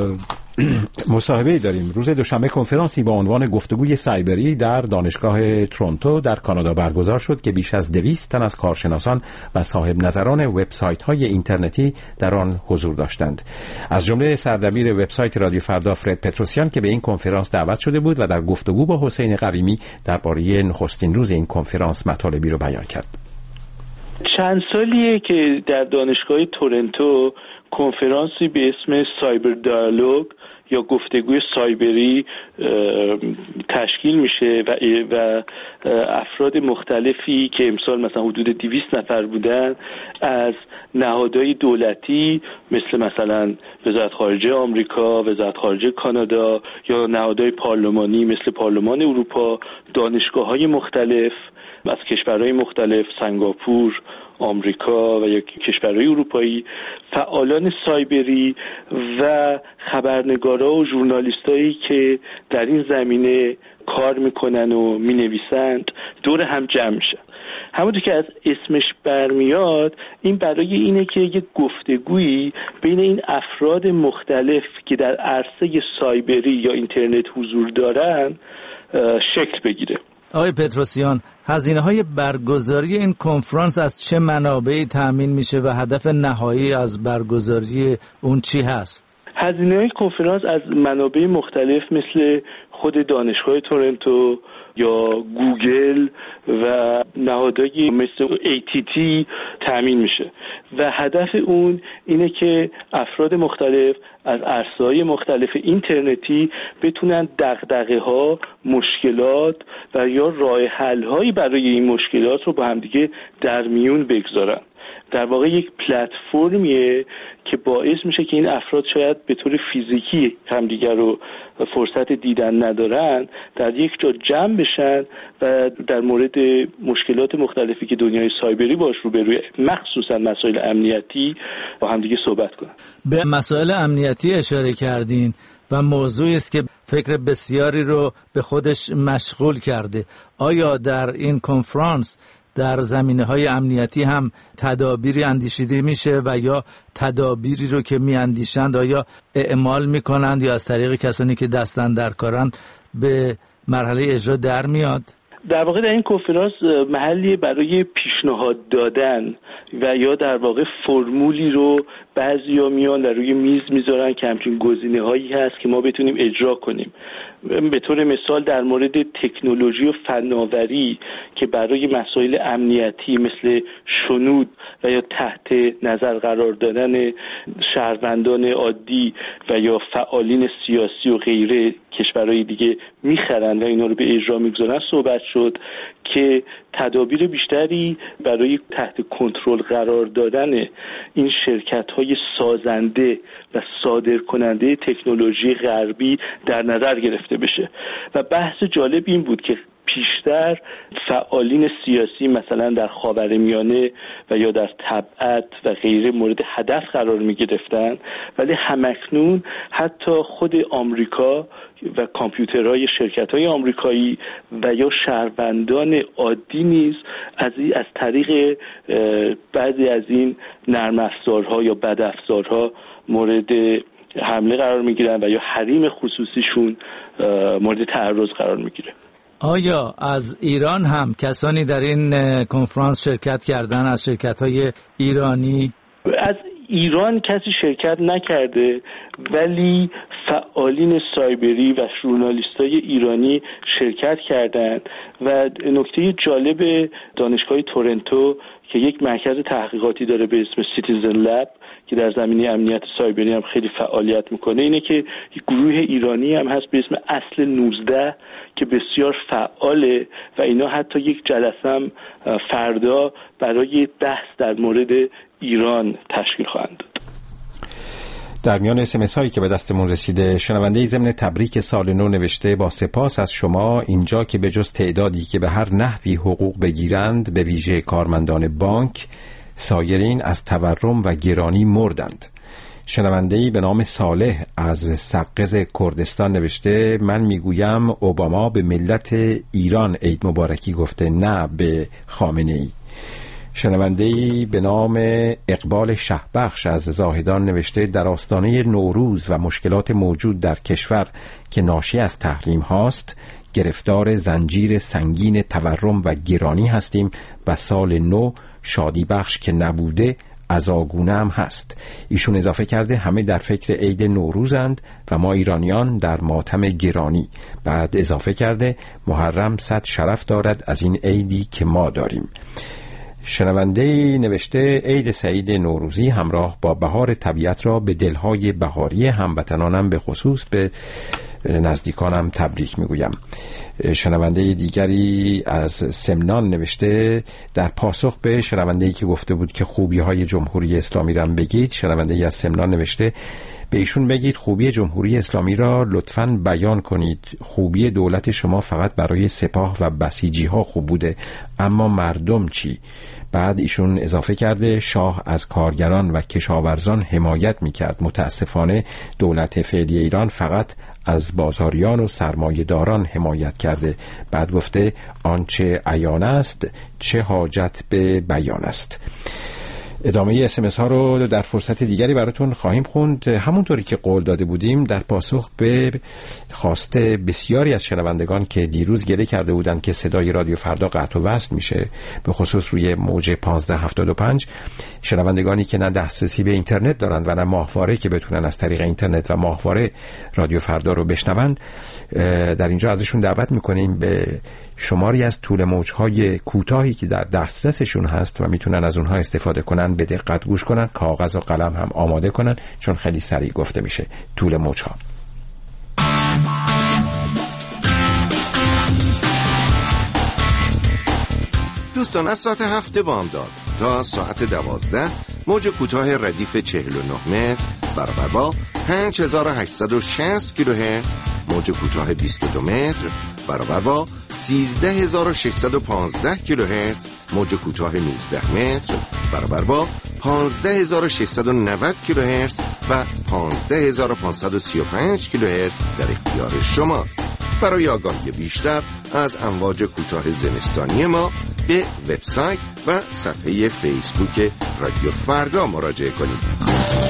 مصاحبه داریم. روز دوشنبه کنفرانسی با عنوان گفتگوی سایبری در دانشگاه تورنتو در کانادا برگزار شد که بیش از دویست تن از کارشناسان و صاحب نظران وبسایت‌های اینترنتی در آن حضور داشتند. از جمله سردبیر وبسایت رادیو فردا فرد پتروسیان که به این کنفرانس دعوت شده بود و در گفتگو با حسین قویمی درباره نخستین روز این کنفرانس مطالبی رو بیان کرد. چند سالیه که در دانشگاه تورنتو کنفرانسی به اسم سایبر دیالوگ یا گفتگوی سایبری تشکیل میشه و و افراد مختلفی که امسال مثلا حدود دویست نفر بودن از نهادهای دولتی مثل مثلا وزارت خارجه آمریکا، وزارت خارجه کانادا یا نهادهای پارلمانی مثل پارلمان اروپا، دانشگاه‌های مختلف از کشورهای مختلف، سنگاپور، آمریکا و یا کشورهای اروپایی، فعالان سایبری و خبرنگارا و ژورنالیستایی که در این زمینه کار میکنن و مینویسند دور هم جمع میشن. همونطور که از اسمش برمیاد این برای اینه که یک گفتگویی بین این افراد مختلف که در عرصه سایبری یا اینترنت حضور دارن شکل بگیره. آقای پتروسیان، هزینه‌های برگزاری این کنفرانس از چه منابعی تأمین میشه و هدف نهایی از برگزاری اون چی هست؟ هزینه‌های کنفرانس از منابع مختلف مثل خود دانشگاه تورنتو یا گوگل و نهادهای مثل ای تی تی تأمین میشه و هدف اون اینه که افراد مختلف از عرصه‌های مختلف اینترنتی بتونن دغدغه‌ها، مشکلات و یا راه حل‌هایی برای این مشکلات رو با همدیگه در میون بگذارن. در واقع یک پلتفرمیه که باعث میشه که این افراد شاید به طور فیزیکی همدیگر رو فرصت دیدن ندارن در یک جا جمع بشن و در مورد مشکلات مختلفی که دنیای سایبری باش روبروی مخصوصا مسائل امنیتی با همدیگه صحبت کنن. به مسائل امنیتی اشاره کردین و موضوعی است که فکر بسیاری رو به خودش مشغول کرده. آیا در این کنفرانس در زمینه‌های امنیتی هم تدابیری اندیشیده میشه و یا تدابیری رو که میاندیشند آیا اعمال میکنند یا از طریق کسانی که دستن در کارن به مرحله اجرا در میاد؟ در واقع در این کنفرانس محلی برای پیشنهاد دادن و یا در واقع فرمولی رو بعضیا میان در روی میز میذارن که همچین گزینه‌هایی هست که ما بتونیم اجرا کنیم. به طور مثال در مورد تکنولوژی و فناوری که برای مسائل امنیتی مثل شنود و یا تحت نظر قرار دادن شهروندان عادی و یا فعالین سیاسی و غیره کشورهای دیگه میخرن و اینا رو به اجرا میگذارن صحبت شد که تدابیر بیشتری برای تحت کنترل قرار دادن این شرکت‌های سازنده و صادرکننده تکنولوژی غربی در نظر گرفته بشه و بحث جالب این بود که پیشتر فعالین سیاسی مثلا در خاورمیانه و یا در تبعد و غیره مورد هدف قرار می گرفتن، ولی همکنون حتی خود آمریکا و کامپیوترهای شرکت‌های آمریکایی و یا شهروندان عادی نیز از از طریق بعضی از این نرم افزارها یا بد افزارها مورد حمله قرار میگیرن و یا حریم خصوصیشون مورد تعرض قرار میگیره. آیا از ایران هم کسانی در این کنفرانس شرکت کردن، از شرکت‌های ایرانی؟ از ایران کسی شرکت نکرده، ولی فعالین سایبری و ژورنالیستای ایرانی شرکت کردند و نکته جالب دانشگاه تورنتو که یک مرکز تحقیقاتی داره به اسم سیتیزن لب که در زمینه امنیت سایبری هم خیلی فعالیت میکنه، اینه که یک گروه ایرانی هم هست به اسم اصل نوزده که بسیار فعاله و اینا حتی یک جلسه هم فردا برای بحث در مورد ایران تشکیل خواهند داد. در میان اسمس هایی که به دستمون رسیده، شنونده ضمن تبریک سال نو نوشته با سپاس از شما اینجا که به جز تعدادی که به هر نحوی حقوق بگیرند به ویژه کارمندان بانک، سایرین از تورم و گرانی مردند. شنونده‌ای به نام صالح از سقز کردستان نوشته من میگویم اوباما به ملت ایران عید مبارکی گفته، نه به خامنه‌ای. شنونده‌ای به نام اقبال شهبخش از زاهدان نوشته در آستانه نوروز و مشکلات موجود در کشور که ناشی از تحریم هاست، گرفتار زنجیر سنگین تورم و گرانی هستیم و سال نو شادی بخش که نبوده عزاگونه هم هست. ایشون اضافه کرده همه در فکر عید نوروزند و ما ایرانیان در ماتم گرانی. بعد اضافه کرده محرم صد شرف دارد از این عیدی که ما داریم. شنونده نوشته عید سعید نوروزی همراه با بهار طبیعت را به دلهای بهاری هموطنانم به خصوص به نزدیکانم تبریک میگویم. شنونده دیگری از سمنان نوشته در پاسخ به شنونده‌ای که گفته بود که خوبی های جمهوری اسلامی را بگید، شنونده‌ای از سمنان نوشته به ایشون بگید خوبی جمهوری اسلامی را لطفاً بیان کنید. خوبی دولت شما فقط برای سپاه و بسیجی ها خوب بوده، اما مردم چی؟ بعد ایشون اضافه کرده شاه از کارگران و کشاورزان حمایت میکرد. متاسفانه دولت فعلی ایران فقط از بازاریان و سرمایه‌داران حمایت کرده. بعد گفته آنچه عیان است چه حاجت به بیان است. ادامه اسمس ها رو در فرصت دیگری براتون خواهیم خوند. همونطوری که قول داده بودیم در پاسخ به خواست بسیاری از شنوندگان که دیروز گله کرده بودند که صدای رادیو فردا قطع و وصل میشه، به خصوص روی موج پانزده هفتاد و پنج، شنوندگانی که نه دسترسی به اینترنت دارند و نه ماهواره که بتونن از طریق اینترنت و ماهواره رادیو فردا رو بشنوند، در اینجا ازشون دعوت میکنیم به شماری از طول موج‌های کوتاهی که در دسترسشون هست و میتونن از اونها استفاده کنن به دقت گوش کنن، کاغذ و قلم هم آماده کنن چون خیلی سریع گفته میشه طول موج‌ها. دوستان از ساعت هفت بامداد تا ساعت دوازده موج کوتاه ردیف چهل و نه متر برابر با پنج هزار و هشتصد و شصت کیلوهرتز، موج کوتاه بیست و دو متر برابر با سیزده هزار و ششصد و پانزده کیلوهرتز، موج کوتاه نوزده متر برابر با پانزده هزار و ششصد و نود کیلوهرتز و پانزده هزار و پانصد و سی و پنج کیلوهرتز در اختیار شما. برای آگاهی بیشتر از امواج کوتاه زمستانی ما به وبسایت و صفحه فیسبوک رادیو فردا مراجعه کنید.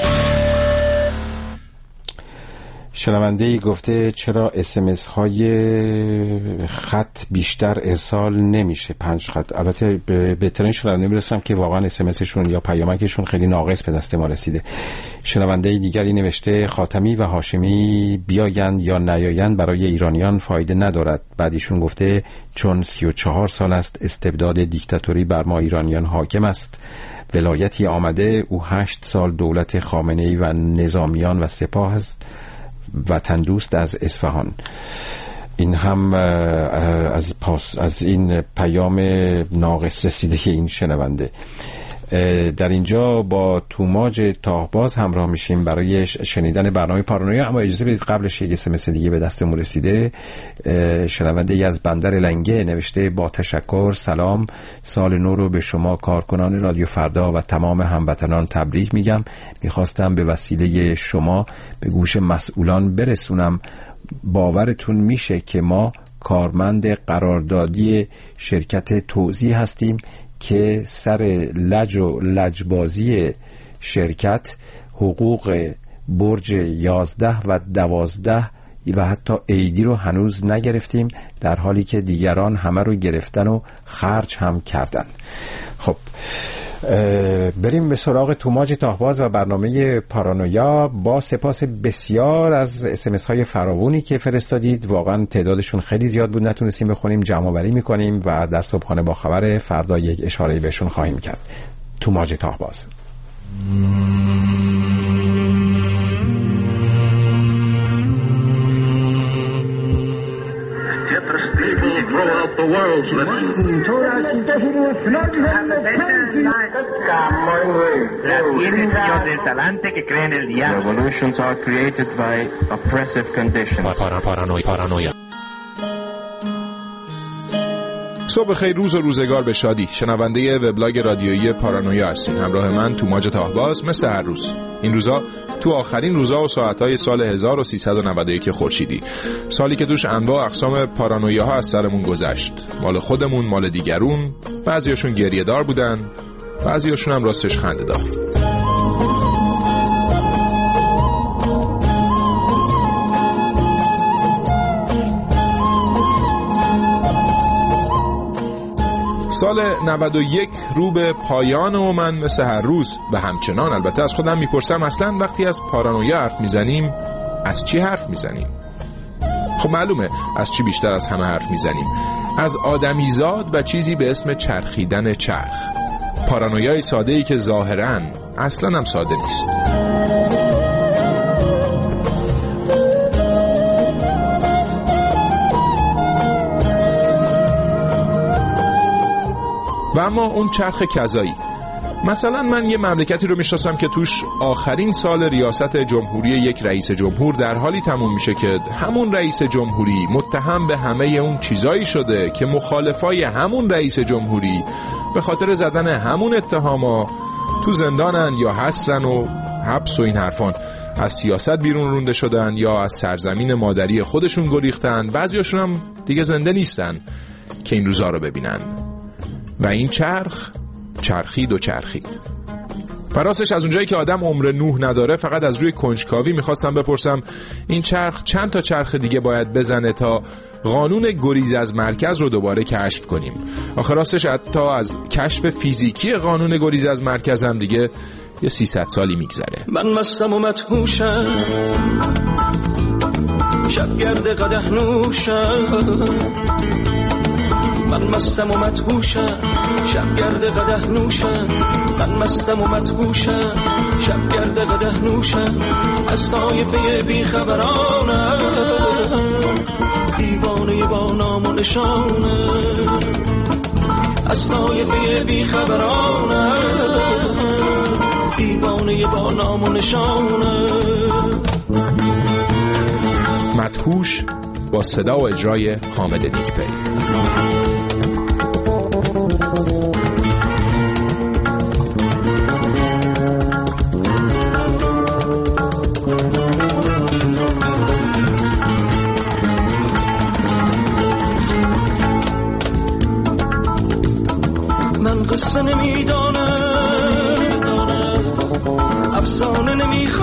شنونده‌ای گفته چرا اسمس های خط بیشتر ارسال نمیشه؟ پنج خط. البته به بهترین شنونده میرسم که واقعا اسمسشون یا پیامکشون خیلی ناقص به دست ما رسیده. شنونده دیگری نوشته خاتمی و هاشمی بیایند یا نیایند برای ایرانیان فایده ندارد. بعدیشون گفته چون سی و چهار سال است استبداد دیکتاتوری بر ما ایرانیان حاکم است، ولایتی آمده او هشت سال دولت خامنه‌ای و نظامیان و سپاه است، وطن دوست از اصفهان. این هم از پاس از این پیام ناقص رسیده این شنونده. در اینجا با توماج تاهباز همراه میشیم برای شنیدن برنامه پارانویا. اما اجازه بدید قبلش یک اسمس دیگه به دستمون رسیده. شنونده ای از بندر لنگه نوشته: با تشکر، سلام، سال نو رو به شما کارکنان رادیو فردا و تمام هموطنان تبریک میگم. میخواستم به وسیله شما به گوش مسئولان برسونم باورتون میشه که ما کارمند قراردادی شرکت توزیع هستیم که سر لج و لجبازی شرکت حقوق برج یازده و دوازده و حتی ایدی رو هنوز نگرفتیم، در حالی که دیگران همه رو گرفتن و خرج هم کردن. خب بریم به سراغ توماج تاهباز و برنامه پارانویا. با سپاس بسیار از اسمس های فراوانی که فرستادید، واقعا تعدادشون خیلی زیاد بود، نتونستیم بخونیم، جمع آوری میکنیم و در صبحانه با خبر فردا یک اشاره بهشون خواهیم کرد. توماج تاهباز. throughout the world's Revolutions are created by oppressive conditions. Paranoia. صبح خیر، روز و روزگار به شادی. شنونده وبلاگ رادیویی پارانویا هستین. همراه من توماج تاهباز مثل هر روز. این روزا تو آخرین روزا و ساعتهای سال هزار و سیصد و نود و یک خورشیدی، سالی که توش انواع اقسام پارانویاها از سرمون گذشت. مال خودمون، مال دیگرون. بعضیاشون گریه دار بودن، بعضیاشون هم راستش خنده دار. سال نود و یک رو به پایان و من مثل هر روز و همچنان البته از خودم میپرسم اصلا وقتی از پارانویا حرف میزنیم از چی حرف میزنیم؟ خب معلومه از چی بیشتر از همه حرف میزنیم، از آدمیزاد و چیزی به اسم چرخیدن چرخ. پارانویای ساده‌ای که ظاهراً اصلا هم ساده نیست. و اما اون چرخ کذایی. مثلا من یه مملکتی رو میشناسم که توش آخرین سال ریاست جمهوری یک رئیس جمهور در حالی تموم میشه که همون رئیس جمهوری متهم به همه اون چیزایی شده که مخالفای همون رئیس جمهوری به خاطر زدن همون اتهاما تو زندانن یا حسرن و حبس و این حرفان، از سیاست بیرون رونده شدن یا از سرزمین مادری خودشون گریختن. بعضیاشون هم دیگه زنده نیستن که این روزا رو ببینن. و این چرخ چرخید و چرخید. فراستش از اونجایی که آدم عمر نوح نداره، فقط از روی کنجکاوی میخواستم بپرسم این چرخ چند تا چرخ دیگه باید بزنه تا قانون گریز از مرکز رو دوباره کشف کنیم. آخه راستش حتی از کشف فیزیکی قانون گریز از مرکز هم دیگه یه سیصد سالی میگذره. من مستم و مدهوشم، شبگرد قدح نوشم. من مستم و مدهوشم، شبگرد قدح نوشم. من مستم و مدهوشم، شبگرد قدح نوشم. از طایفه بیخبرانم، دیوانه با نام و نشانم. از طایفه بیخبرانم، دیوانه با نام و نشانم. مدهوش با صدا و اجرای حامد نیکپی. من قصه نمیدانم، افسانه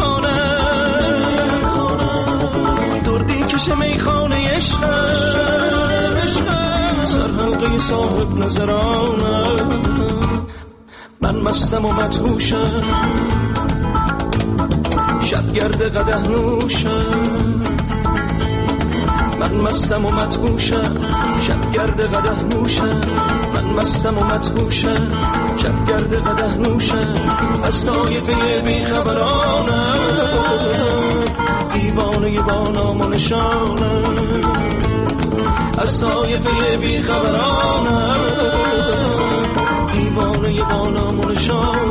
نمیخوانم، دردی کش میخانه عشقم، سرحلقه صاحب نظرانم. من مستم و مدهوشم، شبگرد قدح نوشم. من مستم و مدهوشم، شبگرد قدح نوشم. من مستم و مدهوشم، شبگرد قدح نوشم. از طایفه بیخبرانم، دیوانه با نام و نشانم. از طایفه بیخبرانم، دیوانه با نام و نشانم.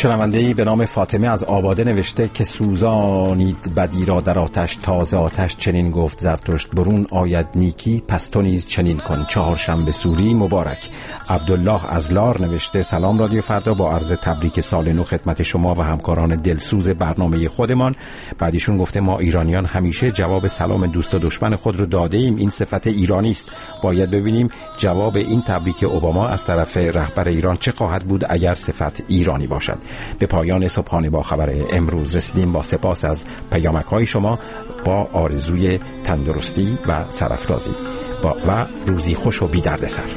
شنونده‌ای به نام فاطمه از آباده نوشته که سوزانید بدی را در آتش، تازه آتش چنین گفت زرتشت برون آید نیکی، پس تو نیز چنین کن. چهارشنبه سوری مبارک. عبدالله از لار نوشته سلام رادیو فردا، با عرض تبریک سال نو خدمت شما و همکاران دلسوز برنامه خودمان. بعدیشون گفته ما ایرانیان همیشه جواب سلام دوست و دشمن خود رو داده ایم، این صفت ایرانی است. باید ببینیم جواب این تبریک اوباما از طرف رهبر ایران چه خواهد بود اگر صفت ایرانی باشد. به پایان صبحانه با خبر امروز رسیدیم. با سپاس از پیامک‌های شما، با آرزوی تندرستی و سرافرازی با و روزی خوش و بی دردسر.